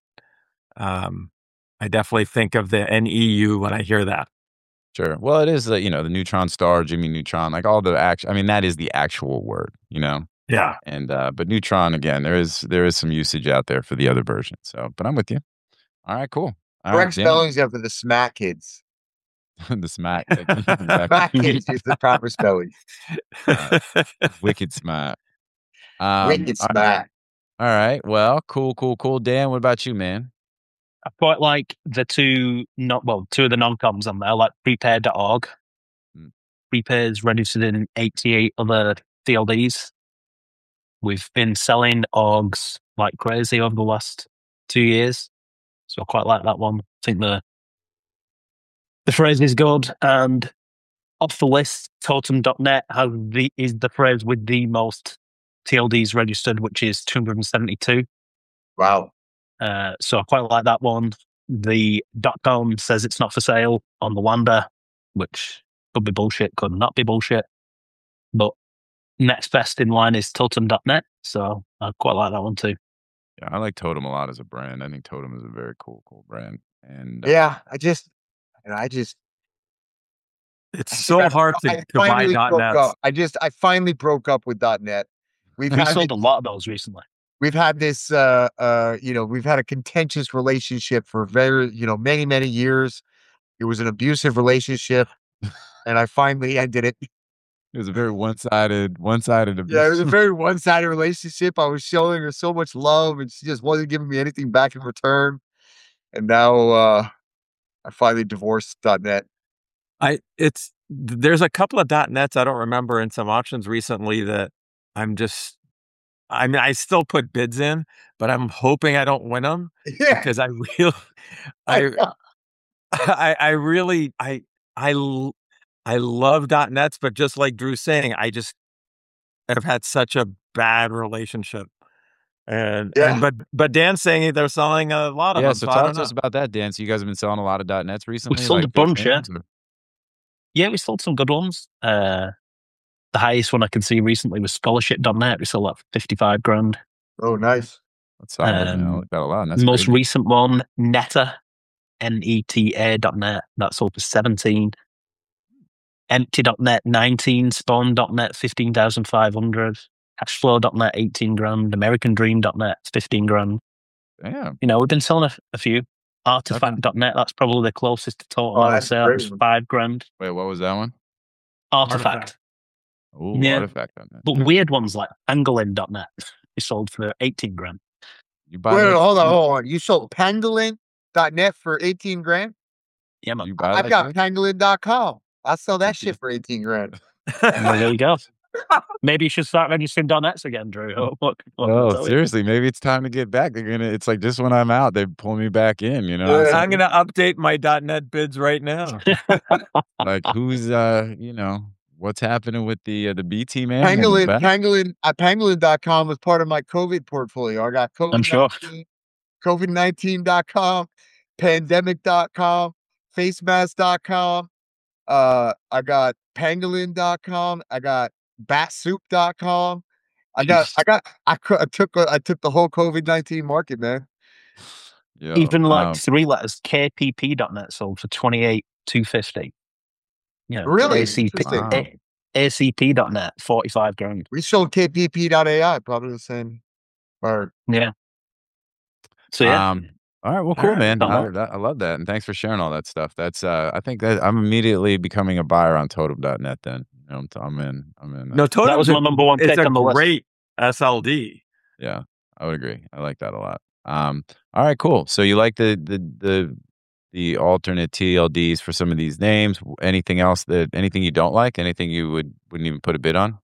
I definitely think of the NEU when I hear that. Sure. Well, it is the Neutron Star, Jimmy Neutron, like all the I mean, that is the actual word, Yeah. And but Neutron, again, there is some usage out there for the other version. So, but I'm with you. All right, cool. All Correct right, spellings are for the smack kids. the smack. Smack kids is the proper spelling. Wicked smart. Wicked smack. All right. Well, cool. Dan, what about you, man? I quite like the two of the non-coms on there, like Prepare.org. Prepare is registered in 88 other TLDs. We've been selling orgs like crazy over the last 2 years. So I quite like that one. I think the phrase is good. And off the list, Totem.net is the phrase with the most TLDs registered, which is 272. Wow. So I quite like that one. The .com says it's not for sale on the Wander, which could be bullshit, could not be bullshit. But next best in line is Totem.net. So I quite like that one too. Yeah, I like Totem a lot as a brand. I think Totem is a very cool brand. And yeah, I just it's so hard to buy .net. I finally broke up with .net. We've sold a lot of those recently. We've had this, we've had a contentious relationship for many, many years. It was an abusive relationship, and I finally ended it. It was a very one-sided abuse. Yeah, it was a very one-sided relationship. I was showing her so much love, and she just wasn't giving me anything back in return. And now I finally divorced .net. There's a couple of .nets I don't remember in some auctions recently that I still put bids in, but I'm hoping I don't win them. Yeah, because I love .nets, but just like Drew's saying, I just have had such a bad relationship. But Dan's saying they're selling a lot of them. So talk to us about that, Dan. So you guys have been selling a lot of .nets recently? We sold a bunch, yeah. Yeah, we sold some good ones. The highest one I can see recently was Scholarship.net. We sold that for 55 grand. Oh, nice. That's solid. I like that a lot. That's most recent one, Neta, NETA.net. That sold for 17. Empty.net, 19. Spawn.net, 15,500. Cashflow.net, 18 grand. Americandream.net, 15 grand. Damn. We've been selling a few. Artifact.net, that's probably the closest to total. I would say that was 5 grand. Wait, what was that one? Artifact. Oh, yeah. Artifact.net. But weird ones like Pangolin.net, you sold for 18 grand. Hold on. You sold Pangolin.net for 18 grand? Yeah, man. I've got Pangolin.com. I'll sell that shit for 18 grand. Well, there you go. Maybe you should start registering .nets again, Drew. Seriously, maybe it's time to get back. It's like just when I'm out, they pull me back in, I'm going to update my .net bids right now. Like who's, what's happening with the BT man? Pangolin.com was part of my COVID portfolio. I got COVID-19, I'm sure. COVID-19.com, pandemic.com, facemask.com, I got pangolin.com. I got batsoup.com. I took the whole COVID-19 market, man. Yo, Even like 3 letters, kpp.net sold for 28,250. You know, Really? ACP, Interesting. Wow. ACP.net, 45 grand. We sold KPP.ai, probably the same. Or Yeah. So yeah, All right. Well, All cool, right. man. Not I love that, and thanks for sharing all that stuff. That's I think that I'm immediately becoming a buyer on Totem.net. Then you know, I'm in. No, that Totem's was my number one it's pick a on the list. great SLD. Yeah, I would agree. I like that a lot. All right, cool. So you like the alternate TLDs for some of these names? Anything else anything you don't like? Anything you wouldn't even put a bid on?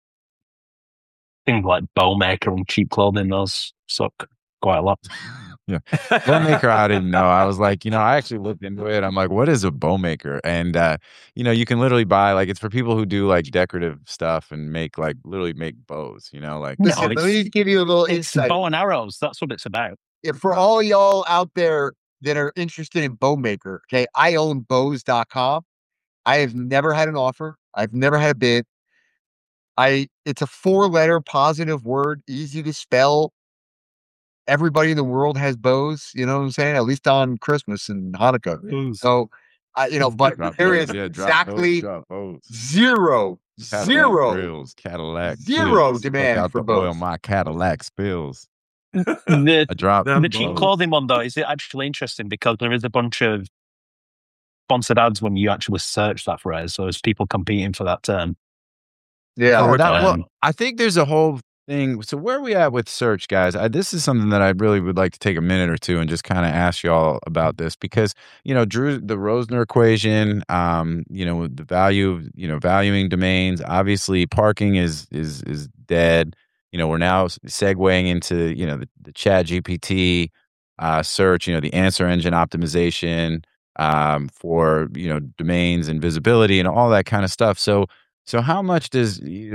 Things like Bowmaker and cheap clothing, those suck quite a lot. Yeah. Bowmaker, I didn't know. I was like, I actually looked into it. I'm like, what is a bowmaker? And you can literally buy, like, it's for people who do like decorative stuff and literally make bows, like No, listen, let me give you a little It's insight. bow and arrows. That's what it's about. If for all y'all out there that are interested in Bowmaker, okay, I own bows.com. I have never had an offer. I've never had a bid. It's a 4-letter positive word, easy to spell. Everybody in the world has bows, you know what I'm saying? At least on Christmas and Hanukkah. So, but drop there bows, is yeah, exactly drop bows. zero Cadillac zero spills. demand Look out for the oil, bows. my Cadillac spills. The, I dropped Them the cheap bows. clothing one, though, is actually interesting because there is a bunch of sponsored ads when you actually search that phrase. So there's people competing for that term. Yeah. I think there's a whole thing. So where are we at with search, guys? This is something that I really would like to take a minute or two and just kind of ask y'all about this because, Drew, the Rosner equation, the value of, valuing domains, obviously parking is dead. We're now segueing into, the Chat GPT search, the answer engine optimization for, domains and visibility and all that kind of stuff. So how much are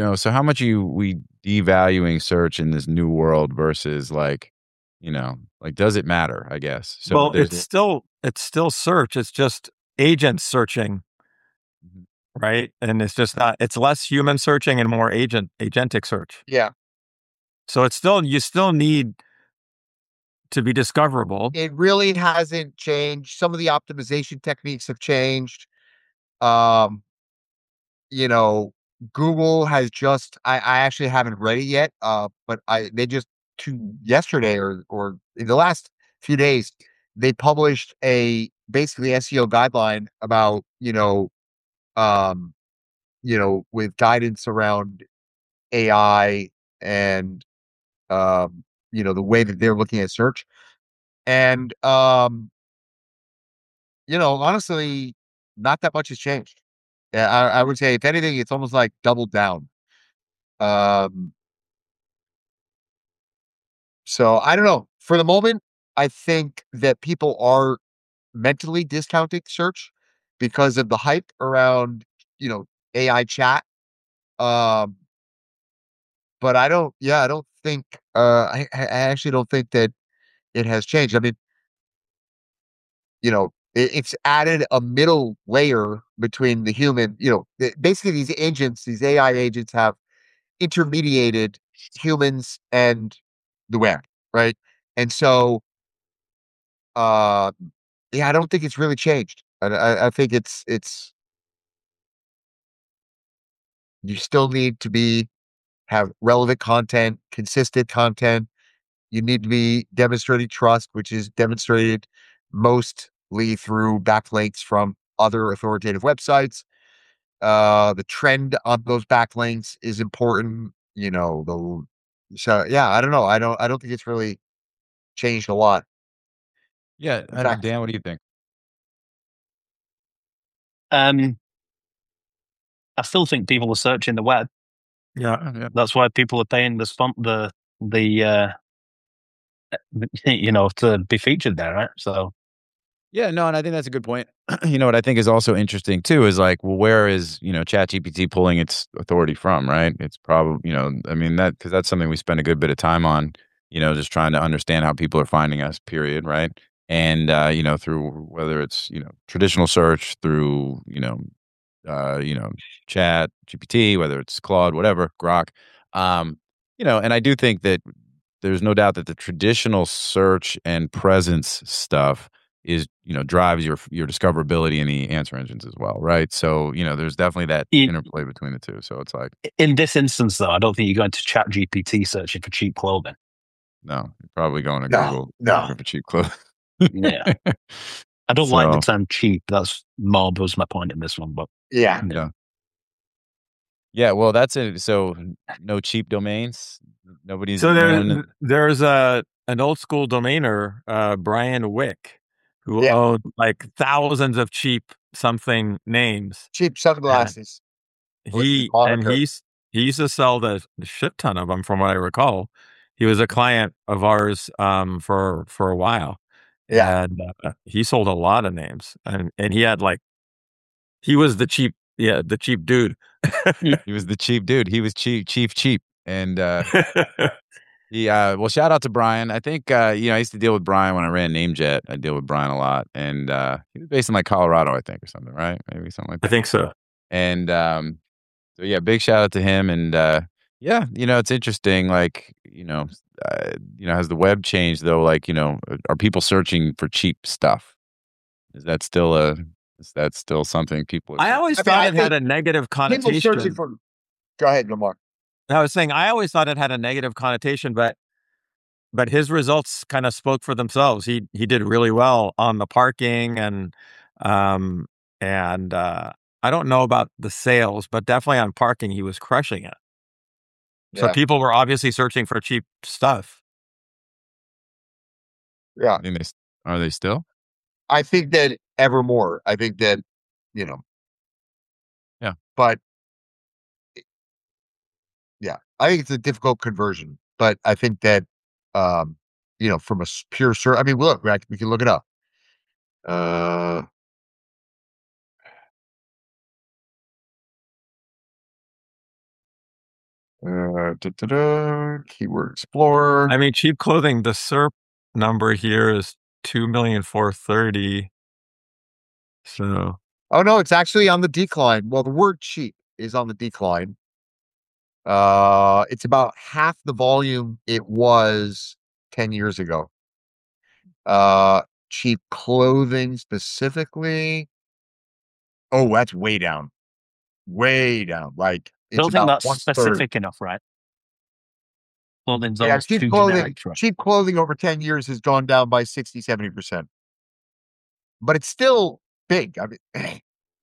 we devaluing search in this new world versus does it matter, I guess? So Well, it's still search. It's just agent searching, right? And it's just not. It's less human searching and more agentic search. Yeah. So you still need to be discoverable. It really hasn't changed. Some of the optimization techniques have changed. Google has just I actually haven't read it yet, but they just yesterday or in the last few days, they published a basically SEO guideline about, with guidance around AI and the way that they're looking at search. And honestly, not that much has changed. Yeah, I would say if anything, it's almost like doubled down. So I don't know. For the moment, I think that people are mentally discounting search because of the hype around, AI chat. But I don't think, I actually don't think that it has changed. I mean, it's added a middle layer between the human, basically these agents, these AI agents have intermediated humans and the web, right? And so, I don't think it's really changed. I think it's you still need to have relevant content, consistent content. You need to be demonstrating trust, which is demonstrated mostly through backlinks from other authoritative websites. The trend on those backlinks is important. So yeah, I don't know. I don't think it's really changed a lot. Yeah, In fact, Dan, what do you think? I still think people are searching the web. Yeah. That's why people are paying the to be featured there, right? So Yeah, no, and I think that's a good point. What I think is also interesting too is like, well, where is, ChatGPT pulling its authority from, right? It's probably, because that's something we spend a good bit of time on, just trying to understand how people are finding us, period, right? And, through whether it's, traditional search, through, Chat, GPT, whether it's Claude, whatever, Grok. And I do think that there's no doubt that the traditional search and presence stuff is, drives your discoverability in the answer engines as well, right? So, there's definitely that interplay between the two. So it's like, in this instance, though, I don't think you're going to Chat GPT searching for cheap clothing. no, you're probably going to No, Google no. looking for cheap clothes. Yeah. I don't like the term cheap. That's more was my point in this one, but Yeah. Yeah, well, that's it. So no cheap domains. Nobody's So known. there's an old school domainer, Brian Wick, who owned like thousands of cheap something names. Cheap sunglasses. He used to sell the shit ton of them, from what I recall. He was a client of ours for a while. Yeah. And he sold a lot of names, and he had he was the cheap dude. He was the cheap dude. He was cheap. And well, shout out to Brian. I think I used to deal with Brian when I ran NameJet. I deal with Brian a lot, and he was based in like Colorado, I think, or something, right? Maybe something like that. I think so. And so yeah, big shout out to him. And yeah, it's interesting. Like has the web changed though? Like are people searching for cheap stuff? Is that still something people? I always thought it had a negative connotation. People searching for. Go ahead, Lamar. I was saying I always thought it had a negative connotation, but his results kind of spoke for themselves. He did really well on the parking and I don't know about the sales, but definitely on parking he was crushing it. So people were obviously searching for cheap stuff. Yeah. Are they still? I think that ever more. I think that, Yeah. But yeah, I think it's a difficult conversion. But I think that, from a pure search, I mean, look, we can look it up. Keyword Explorer. I mean, cheap clothing, the SERP number here is 2,430,000. So. Oh no, it's actually on the decline. Well, the word cheap is on the decline. It's about half the volume it was 10 years ago. Cheap clothing specifically. Oh, that's way down. Way down. Like, I don't it's think about that's 1/3. specific enough, right? Clothing's Yeah, almost too generic, right? cheap clothing over 10 years has gone down by 60, 70%. But it's still big. I mean,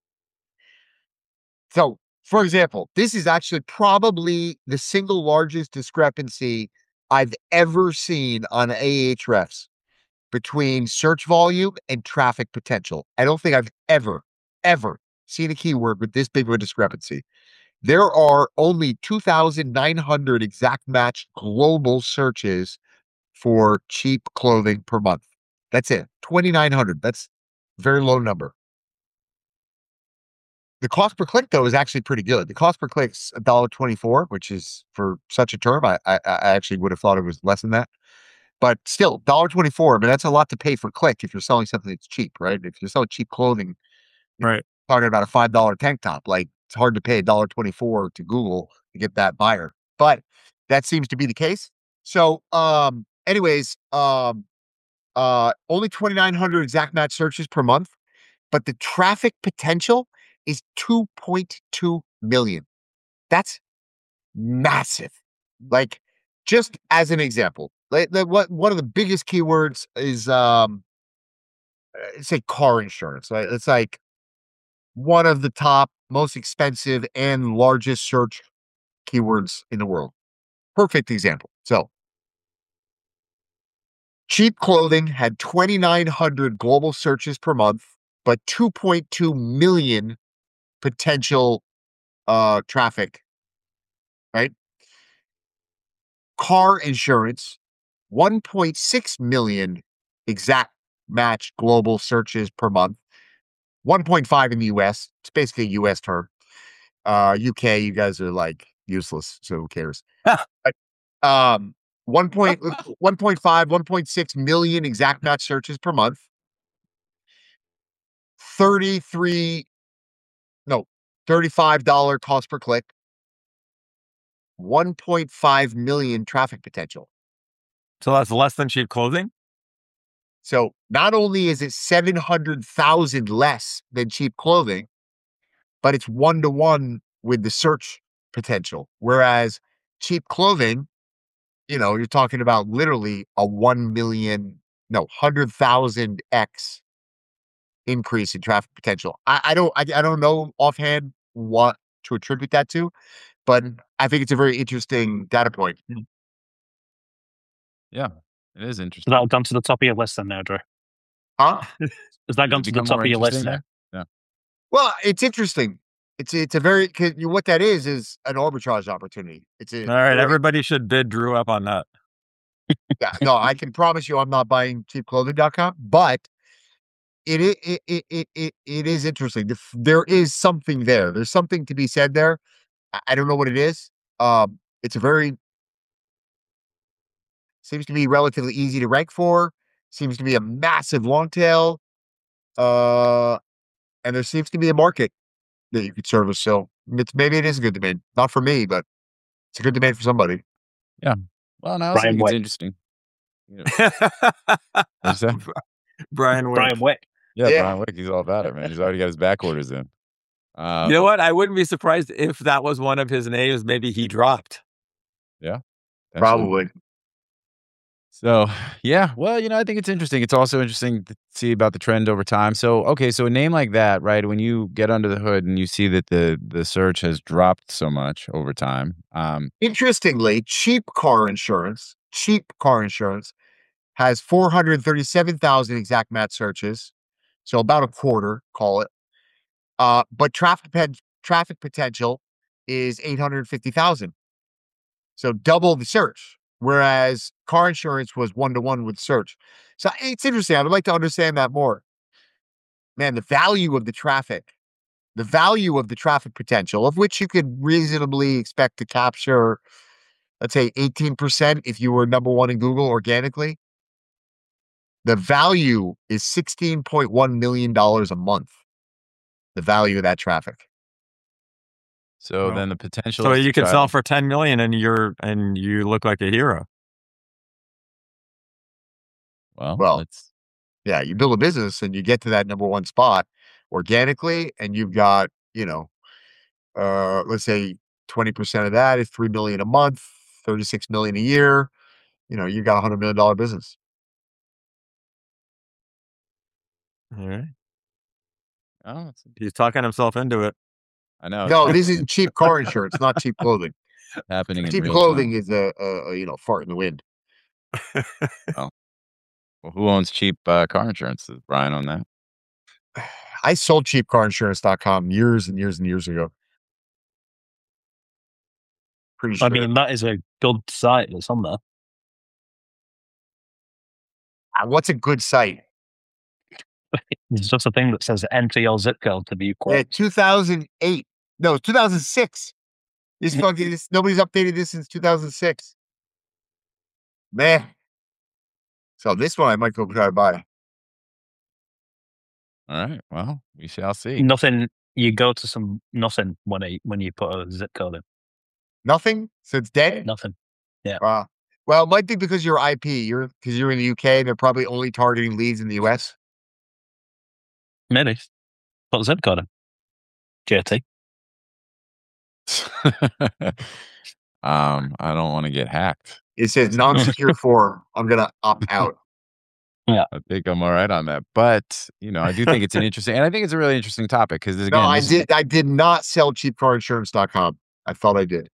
so, for example, this is actually probably the single largest discrepancy I've ever seen on Ahrefs between search volume and traffic potential. I don't think I've ever seen a keyword with this big of a discrepancy. There are only 2,900 exact match global searches for cheap clothing per month. That's it. 2,900. That's a very low number. The cost per click, though, is actually pretty good. The cost per click's $1.24, which is, for such a term, I actually would have thought it was less than that. But still, $1.24, I mean, that's a lot to pay for click if you're selling something that's cheap, right? If you're selling cheap clothing, right, talking about a $5 tank top, like, it's hard to pay $1.24 to Google to get that buyer. But that seems to be the case. So, anyways, only 2,900 exact match searches per month, but the traffic potential is 2.2 million. That's massive. Like, just as an example, one of the biggest keywords is say car insurance, right? It's like one of the top most expensive and largest search keywords in the world. Perfect example. So, cheap clothing had 2,900 global searches per month, but 2.2 million potential traffic, right? Car insurance, 1.6 million exact match global searches per month, 1.5 in the US. It's basically a US term. UK, you guys are like useless, so who cares? 1.5, 1.6 million exact match searches per month. $35 cost per click, 1.5 million traffic potential. So that's less than Cheap Clothing? So not only is it 700,000 less than Cheap Clothing, but it's 1-to-1 with the search potential. Whereas Cheap Clothing, you're talking about literally a 100,000x increase in traffic potential. I don't know offhand what to attribute that to, but I think it's a very interesting data point. Yeah, it is Has interesting. that gone to the top of your list then now, Drew? Huh? Has that gone to the top of your list now? Yeah. Well, it's interesting. It's a very, what that is an arbitrage opportunity. All right, everybody should bid Drew up on that. Yeah, no, I can promise you I'm not buying cheapclothing.com, but it is interesting. There is something there. There's something to be said there. I don't know what it is. It's seems to be relatively easy to rank for. Seems to be a massive long tail. And there seems to be a market that you could service. So maybe it is a good domain. Not for me, but it's a good domain for somebody. Yeah. Well, I also think it's interesting. What's that? Brian Wick. Brian Wick. Yeah, Brian Wick. He's all about it, man. He's already got his back orders in. You know what? I wouldn't be surprised if that was one of his names. Maybe he dropped. Yeah. Probably. So, yeah, well, I think it's interesting. It's also interesting to see about the trend over time. So, okay, so a name like that, right, when you get under the hood and you see that the search has dropped so much over time. Interestingly, cheap car insurance has 437,000 exact match searches. So about a quarter, call it. But traffic potential is 850,000. So double the search. Whereas car insurance was 1-to-1 with search. So it's interesting. I would like to understand that more. Man, the value of the traffic potential, of which you could reasonably expect to capture, let's say 18% if you were number one in Google organically. The value is $16.1 million a month. The value of that traffic. So then the potential. So you can sell for 10 million and you look like a hero. Well, yeah, you build a business and you get to that number one spot organically, and you've got, let's say 20% of that is $3 million a month, $36 million a year. You've got $100 million business. All right. Oh, he's talking himself into it. I know. No, this is cheap car insurance, not cheap clothing. Happening in cheap real clothing time. is a fart in the wind. Well, who owns cheap car insurance? Does Brian own that? I sold cheapcarinsurance.com years and years and years ago. Pretty sure. I mean, that is a good site that's on there. What's a good site? It's just a thing that says enter your zip code to view quotes. Yeah, 2008. No, 2006. Nobody's updated this since 2006. Man. So this one I might go try to buy. All right. Well, we shall see. Nothing. You go to nothing when you put a zip code in. Nothing? So it's dead? Nothing. Yeah. Well, it might be because you're IP. Because you're in the UK and they're probably only targeting leads in the US. Maybe. Put a zip code in. JT. I don't want to get hacked. It says non-secure form. I'm gonna opt out. Yeah, I think I'm all right on that. But I do think it's an interesting, and I think it's a really interesting topic because again, I did not sell cheapcarinsurance.com. I thought I did.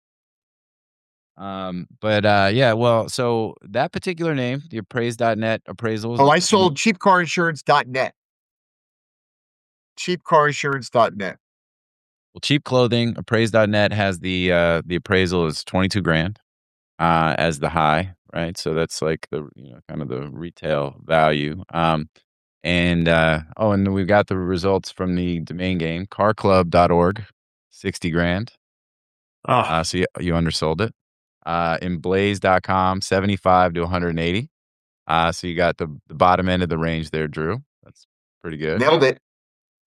Yeah, well, so that particular name, the appraise.net appraisals. Oh, I sold cheapcarinsurance.net. Cheapcarinsurance.net. Well, Cheap Clothing, appraise.net has the appraisal is $22,000 as the high, right? So that's like the kind of the retail value. And then we've got the results from the domain game, carclub.org, $60,000. Oh. So you undersold it. In blaze.com, 75 to 180. So you got the bottom end of the range there, Drew. That's pretty good. Nailed it.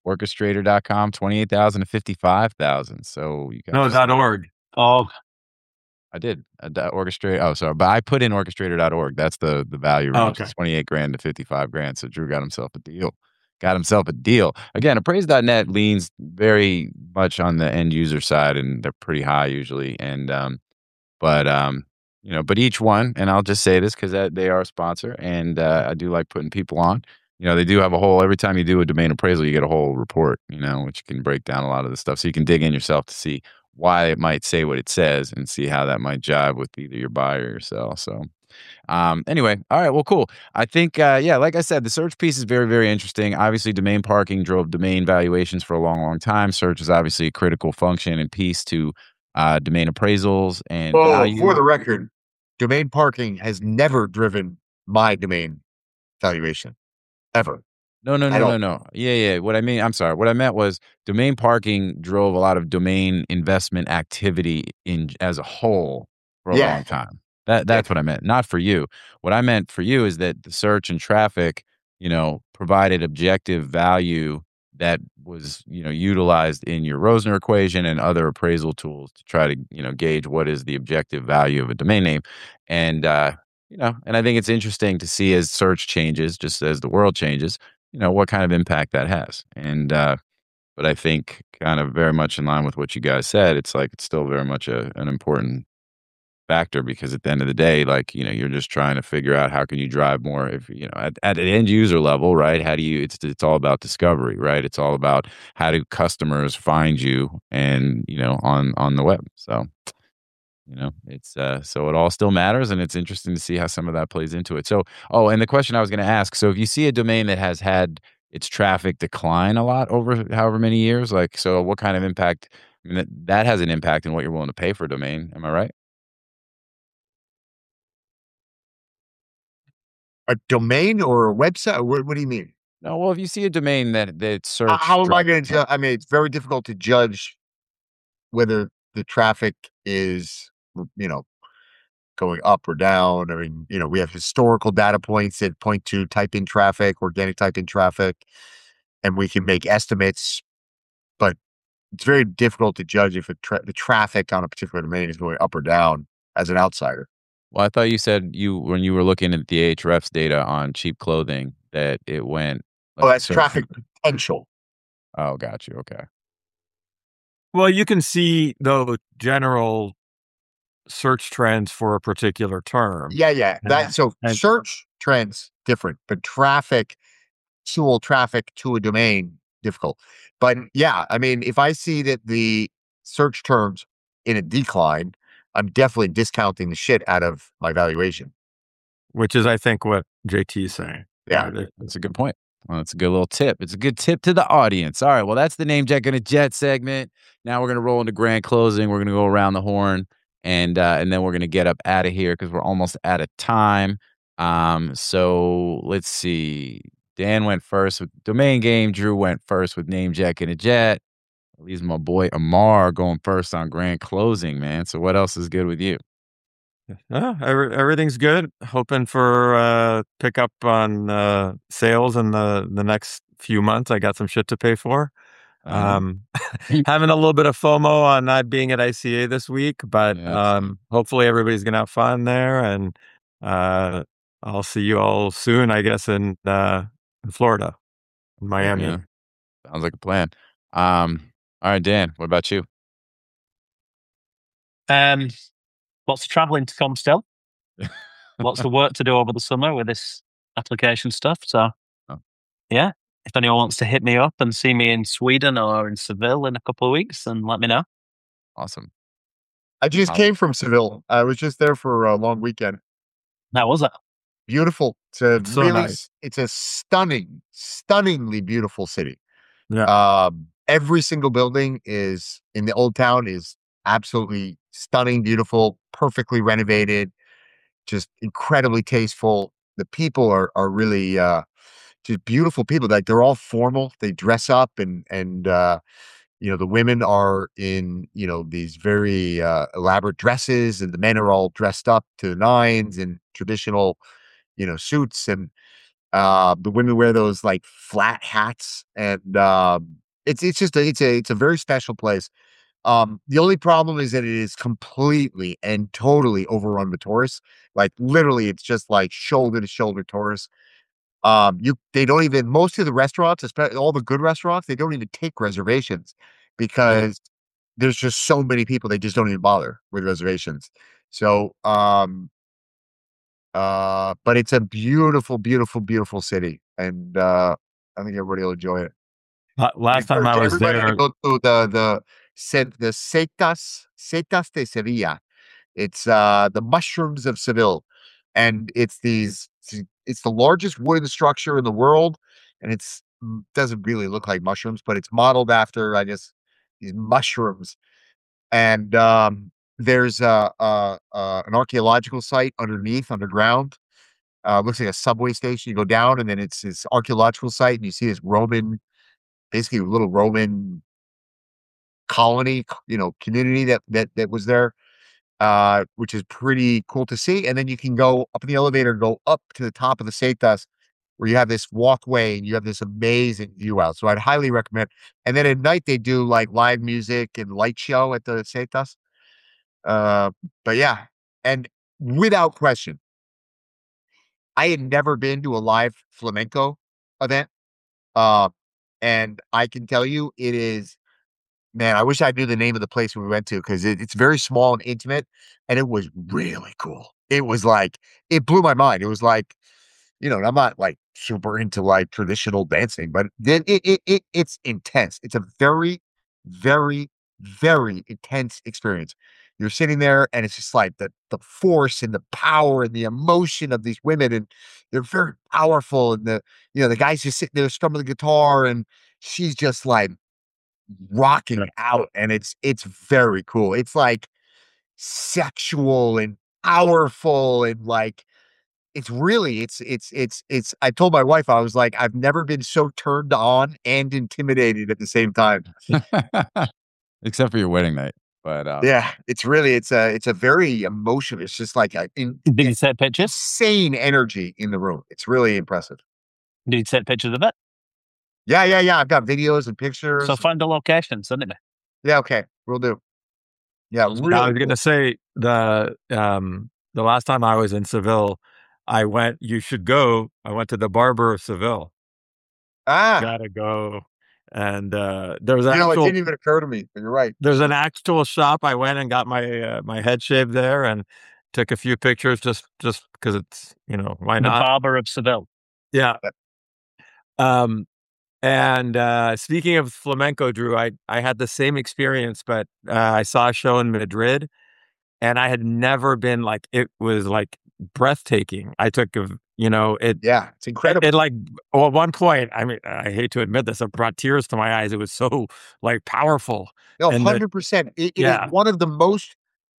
Orchestrator.com, 28,000 to 55,000. So you No, got .org. Oh, I did orchestrate. Oh, sorry, but I put in orchestrator.org. That's the value Oh, range. okay. It's 28 grand to 55 grand. So Drew got himself a deal. Got himself a deal. Again, appraise.net leans very much on the end user side, and they're pretty high usually. And but but each one, and I'll just say this because they are a sponsor, and I do like putting people on. They do have a whole. Every time you do a domain appraisal, you get a whole report. Which can break down a lot of the stuff, so you can dig in yourself to see why it might say what it says, and see how that might jive with either your buy or your sell. So, anyway, all right, well, cool. I think, like I said, the search piece is very, very interesting. Obviously, domain parking drove domain valuations for a long, long time. Search is obviously a critical function and piece to domain appraisals and value. For the record, domain parking has never driven my domain valuation ever. No. Yeah. What I mean, I'm sorry. What I meant was domain parking drove a lot of domain investment activity as a whole for a long time. That's what I meant. Not for you. What I meant for you is that the search and traffic, provided objective value that was, utilized in your Rosner equation and other appraisal tools to try to, gauge what is the objective value of a domain name. And, and I think it's interesting to see as search changes, just as the world changes, what kind of impact that has. And, but I think kind of very much in line with what you guys said, it's still very much an important factor because at the end of the day, you're just trying to figure out how can you drive more if, at an end user level, right? How do you, it's all about discovery, right? It's all about how do customers find you and, on the web. So, it's so it all still matters, and it's interesting to see how some of that plays into it. So, and the question I was going to ask, so if you see a domain that has had its traffic decline a lot over however many years, so what kind of impact? I mean, that has an impact in what you're willing to pay for a domain. Am I right? A domain or a website? What do you mean? No, well, if you see a domain that search, How am I going to? I mean, it's very difficult to judge whether the traffic is, going up or down. I mean, we have historical data points that point to type-in traffic, organic type-in traffic, and we can make estimates, but it's very difficult to judge if the traffic on a particular domain is going up or down as an outsider. Well, I thought you said when you were looking at the Ahrefs data on cheap clothing that it went. That's traffic potential. Oh, got you. Okay. Well, you can see the general search trends for a particular term. Yeah. Search trends different, but actual traffic to a domain difficult. But yeah, I mean, if I see that the search terms in a decline, I'm definitely discounting the shit out of my valuation. Which is, I think, what JT is saying. Yeah, that's a good point. Well, that's a good little tip. It's a good tip to the audience. All right, well, that's the Name Check and a Jet segment. Now we're going to roll into grand closing. We're going to go around the horn, and then we're going to get up out of here because we're almost out of time. So let's see. Dan went first with Domain Game. Drew went first with Name Check and a Jet. At least my boy Amar going first on grand closing, man. So what else is good with you? Everything's good. Hoping for pickup on sales in the next few months. I got some shit to pay for. Having a little bit of FOMO on not being at ICA this week, but hopefully everybody's gonna have fun there, and I'll see you all soon, I guess, in Florida, in Miami. Yeah. Sounds like a plan. All right, Dan, what about you? Lots of traveling to come still. Lots of work to do over the summer with this application stuff. So, yeah, if anyone wants to hit me up and see me in Sweden or in Seville in a couple of weeks, then let me know. Awesome. I just came from Seville. I was just there for a long weekend. How was it? Beautiful. It's so nice. It's a stunningly beautiful city. Yeah. Every single building is in the old town is absolutely stunning, beautiful, perfectly renovated, just incredibly tasteful. The people are really just beautiful people. Like they're all formal. They dress up and the women are in these very elaborate dresses, and the men are all dressed up to the nines in traditional suits, and The women wear those like flat hats, and it's a very special place. The only problem is that it is completely and totally overrun with tourists. Like literally, it's just like shoulder to shoulder tourists. They don't even most of the restaurants, especially all the good restaurants, they don't even take reservations because there's just so many people. They just don't even bother with reservations. So, but it's a beautiful, beautiful, beautiful city, and I think everybody will enjoy it. Last time I was Everybody to there, go to the setas de Sevilla. It's the mushrooms of Seville, and it's the largest wooden structure in the world, and doesn't really look like mushrooms, but it's modeled after, I guess, these mushrooms. And there's an archaeological site underground. Looks like a subway station. You go down, and then it's this archaeological site, and you see this basically a little Roman colony, community that was there, which is pretty cool to see. And then you can go up in the elevator and go up to the top of the Cetas, where you have this walkway and you have this amazing view out. So I'd highly recommend. And then at night they do like live music and light show at the Cetas. But yeah, and without question, I had never been to a live flamenco event. And I can tell you it is, man, I wish I knew the name of the place we went to, because it's very small and intimate, and it was really cool. It was like, it blew my mind. It was like, I'm not like super into like traditional dancing, but then it's intense. It's a very, very, very intense experience. You're sitting there, and it's just like the force and the power and the emotion of these women, and they're very powerful. And the guy's just sitting there strumming the guitar, and she's just like rocking it out, and it's very cool. It's like sexual and powerful, and like it's really I told my wife, I was like, I've never been so turned on and intimidated at the same time. Except for your wedding night. But yeah, it's a very emotional. It's just like Did you take pictures? insane energy in the room. It's really impressive. Did you take pictures of it? Yeah. I've got videos and pictures. So find the location, send it me. Yeah, okay, we'll do. Yeah, really. I was going to say the last time I was in Seville, you should go. I went to the Barber of Seville. Gotta go. And there was it didn't even occur to me, but you're right. There's an actual shop. I went and got my my head shaved there and took a few pictures just because it's, why not? The Barber of Seville. Yeah. And speaking of flamenco, Drew, I had the same experience, but I saw a show in Madrid, and I had never been it was like breathtaking. I took yeah, it's incredible. It at one point, I mean, I hate to admit this, it brought tears to my eyes. It was so powerful. No, 100%. It is one of the most,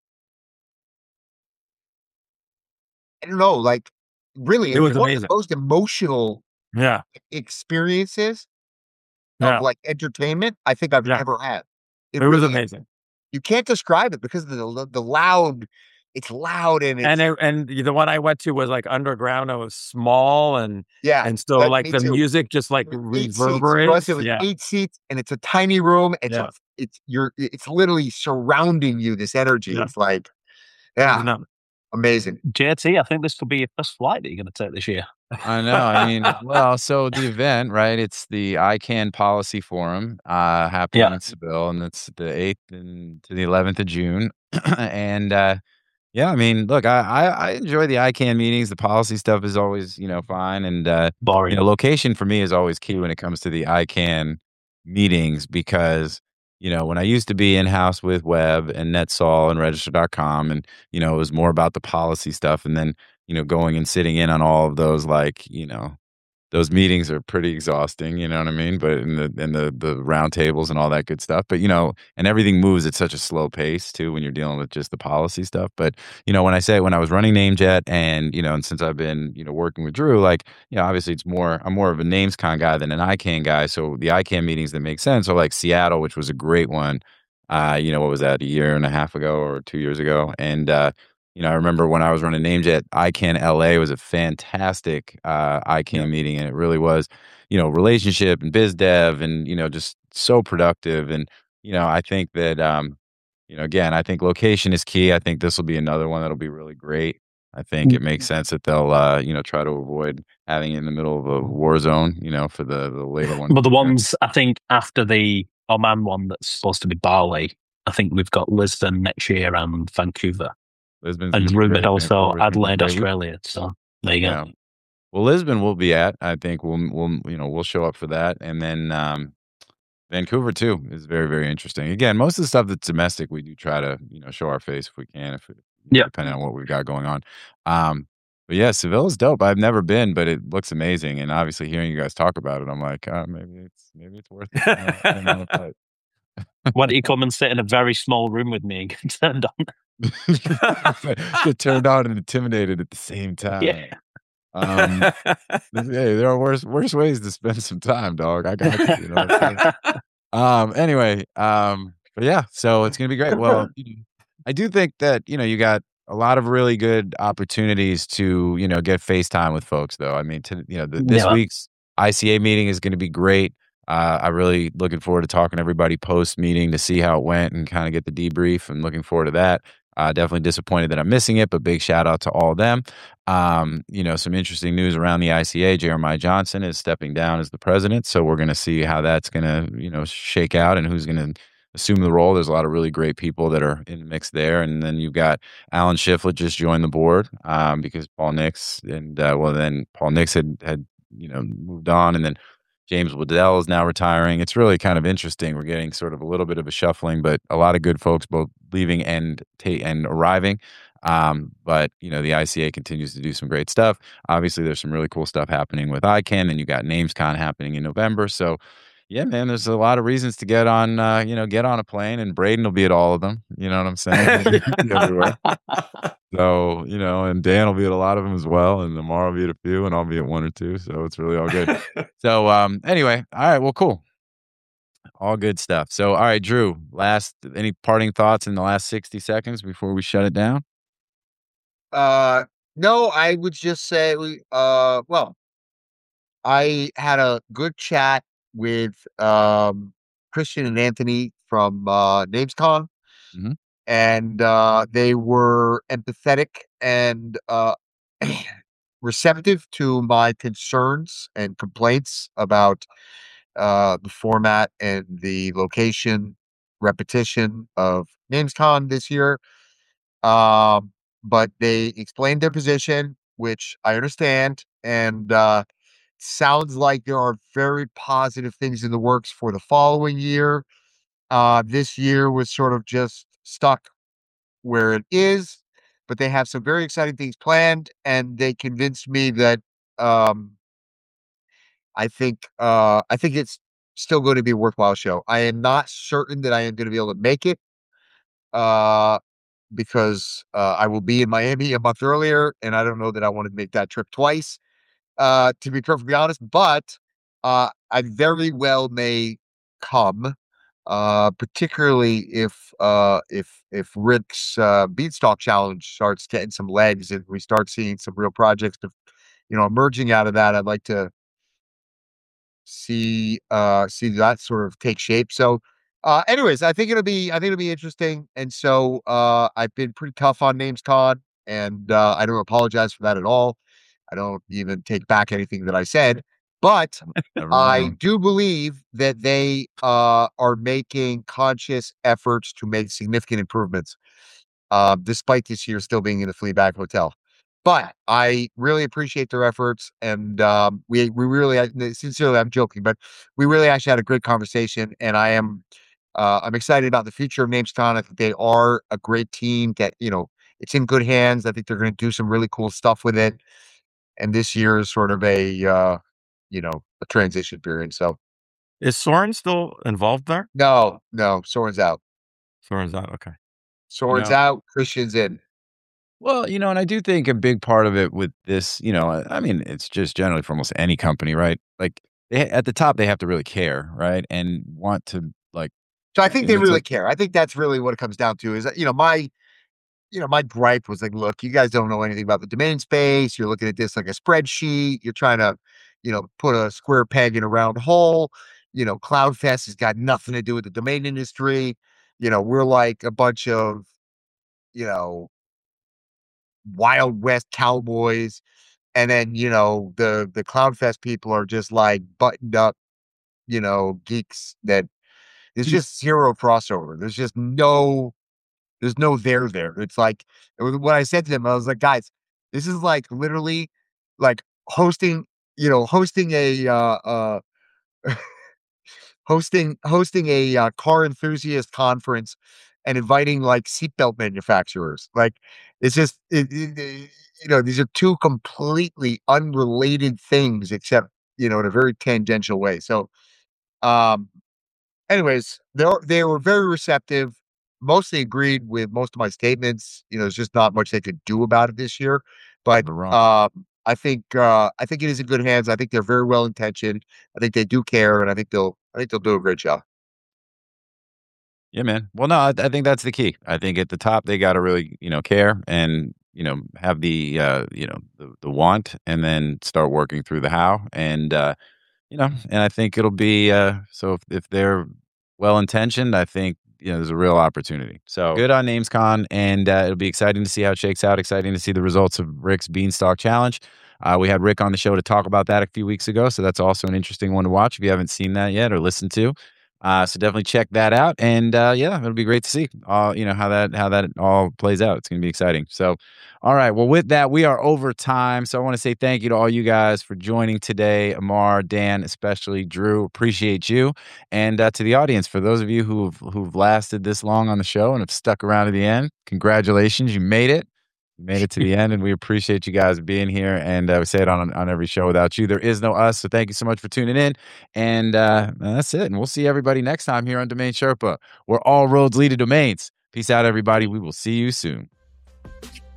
I don't know, really, it was one amazing. of the most emotional experiences of entertainment I think I've ever had. It was amazing. You can't describe it because of the loud. It's loud, and the one I went to was underground. It was small, and so the music just reverberates. It was 8 seats, and it's a tiny room. It's literally surrounding you. This energy. Yeah. It's like, amazing. JT, I think this could be your first flight that you're going to take this year. I know. I mean, so the event, right? It's the ICANN Policy Forum happening in Seville, and it's the 8th to the 11th of June, and. Yeah, I mean, look, I enjoy the ICANN meetings. The policy stuff is always, fine. And, boring. Location for me is always key when it comes to the ICANN meetings because, when I used to be in-house with Web and NetSol and Register.com and, it was more about the policy stuff. And then, going and sitting in on all of those, those meetings are pretty exhausting, you know what I mean? But in the round tables and all that good stuff. But, and everything moves at such a slow pace too when you're dealing with just the policy stuff. But, when I was running NameJet and, and since I've been, working with Drew, obviously I'm more of a NamesCon guy than an ICANN guy. So the ICANN meetings that make sense are like Seattle, which was a great one. What was that, a year and a half ago or 2 years ago? And, I remember when I was running Namejet, ICANN LA was a fantastic ICANN meeting, and it really was, relationship and biz dev, and just so productive. And I think that again, I think location is key. I think this will be another one that'll be really great. I think it makes sense that they'll try to avoid having it in the middle of a war zone, for the later one. But the ones, I think, after the Oman one that's supposed to be Bali, I think we've got Lisbon next year and Vancouver. Lisbon's And gonna be rumoured great. also Vancouver's gonna be Adelaide, great. Australia. So there you go. Yeah. Well, Lisbon we'll be at. I think we'll show up for that, and then Vancouver too is very, very interesting. Again, most of the stuff that's domestic, we do try to show our face if we can, Yeah. depending on what we've got going on. But yeah, Seville is dope. I've never been, but it looks amazing. And obviously, hearing you guys talk about it, I'm like, maybe it's worth it. Why don't you come and sit in a very small room with me and get turned on? Get turned on and intimidated at the same time. Yeah. Hey, there are worse ways to spend some time, dog. I got you. You know what I'm saying? Anyway, but yeah, so it's gonna be great. Well, I do think that you got a lot of really good opportunities to get FaceTime with folks, though. I mean, this week's ICA meeting is going to be great. I'm really looking forward to talking to everybody post meeting to see how it went and kind of get the debrief, and looking forward to that. Definitely disappointed that I'm missing it, but big shout out to all of them. Some interesting news around the ICA. Jeremiah Johnson is stepping down as the president, so we're going to see how that's going to shake out and who's going to assume the role. There's a lot of really great people that are in the mix there, and then you've got Alan Shiflett just joined the board because Paul Nix and then Paul Nix had moved on, and then James Waddell is now retiring. It's really kind of interesting. We're getting sort of a little bit of a shuffling, but a lot of good folks both leaving and arriving. But the ICA continues to do some great stuff. Obviously, there's some really cool stuff happening with ICANN, and you got NamesCon happening in November. So, yeah, man, there's a lot of reasons to get on a plane, and Braden will be at all of them. You know what I'm saying? Everywhere. So, and Dan will be at a lot of them as well, and Amar will be at a few, and I'll be at one or two. So it's really all good. So, anyway, all right, well, cool. All good stuff. So, all right, Drew, any parting thoughts in the last 60 seconds before we shut it down? No, I would just say I had a good chat with Christian and Anthony from NamesCon. Mhm. And they were empathetic and receptive to my concerns and complaints about the format and the location repetition of NamesCon this year. But they explained their position, which I understand, and sounds like there are very positive things in the works for the following year. This year was sort of just stuck where it is, but they have some very exciting things planned, and they convinced me that I think it's still going to be a worthwhile show. I am not certain that I am going to be able to make it because I will be in Miami a month earlier, and I don't know that I want to make that trip twice, to be perfectly honest, but I very well may come. Particularly if Rick's Beanstalk Challenge starts getting some legs and we start seeing some real projects emerging out of that. I'd like to see that sort of take shape. So anyways, I think it'll be interesting. And so I've been pretty tough on NamesCon, and I don't apologize for that at all. I don't even take back anything that I said. But I do believe that they are making conscious efforts to make significant improvements, despite this year still being in the Fleabag Hotel. But I really appreciate their efforts, and we really, sincerely, I'm joking, but we really actually had a great conversation, and I'm excited about the future of NamesCon. I think they are a great team that it's in good hands. I think they're going to do some really cool stuff with it, and this year is sort of a transition period. So Is Soren still involved there? no, Soren's out. Soren's out. Okay. Soren's out. Christian's in. Well, and I do think a big part of it with this, I mean, it's just generally for almost any company, right? Like at the top, they have to really care, right? And want to So I think they really care. I think that's really what it comes down to is, my gripe was like, look, you guys don't know anything about the domain space. You're looking at this like a spreadsheet. You're trying to, put a square peg in a round hole. CloudFest has got nothing to do with the domain industry. We're like a bunch of, Wild West cowboys. And then, the CloudFest people are just like buttoned up, geeks that there's just zero crossover. There's no there. It's like what I said to them, I was like, guys, this is like literally like hosting, hosting a hosting a car enthusiast conference and inviting like seatbelt manufacturers. Like it's just these are two completely unrelated things, except in a very tangential way. So, anyways, they were very receptive. Mostly agreed with most of my statements. There's just not much they could do about it this year. But I think it is in good hands. I think they're very well intentioned. I think they do care, and I think they'll do a great job. Yeah, man. Well, no, I think that's the key. I think at the top they got to really, care and have the the want, and then start working through the how. And and I think it'll be so if they're well intentioned, I think there's a real opportunity. So good on NamesCon, and it'll be exciting to see how it shakes out. Exciting to see the results of Rick's Beanstalk Challenge. We had Rick on the show to talk about that a few weeks ago, so that's also an interesting one to watch if you haven't seen that yet or listened to. So definitely check that out, and it'll be great to see how that all plays out. It's going to be exciting. So, all right, well, with that, we are over time. So I want to say thank you to all you guys for joining today, Amar, Dan, especially Drew. Appreciate you, and to the audience, for those of you who've lasted this long on the show and have stuck around to the end, congratulations, you made it. You made it to the end, and we appreciate you guys being here. And we say it on every show. Without you, there is no us. So thank you so much for tuning in. And that's it. And we'll see everybody next time here on Domain Sherpa, where all roads lead to domains. Peace out, everybody. We will see you soon.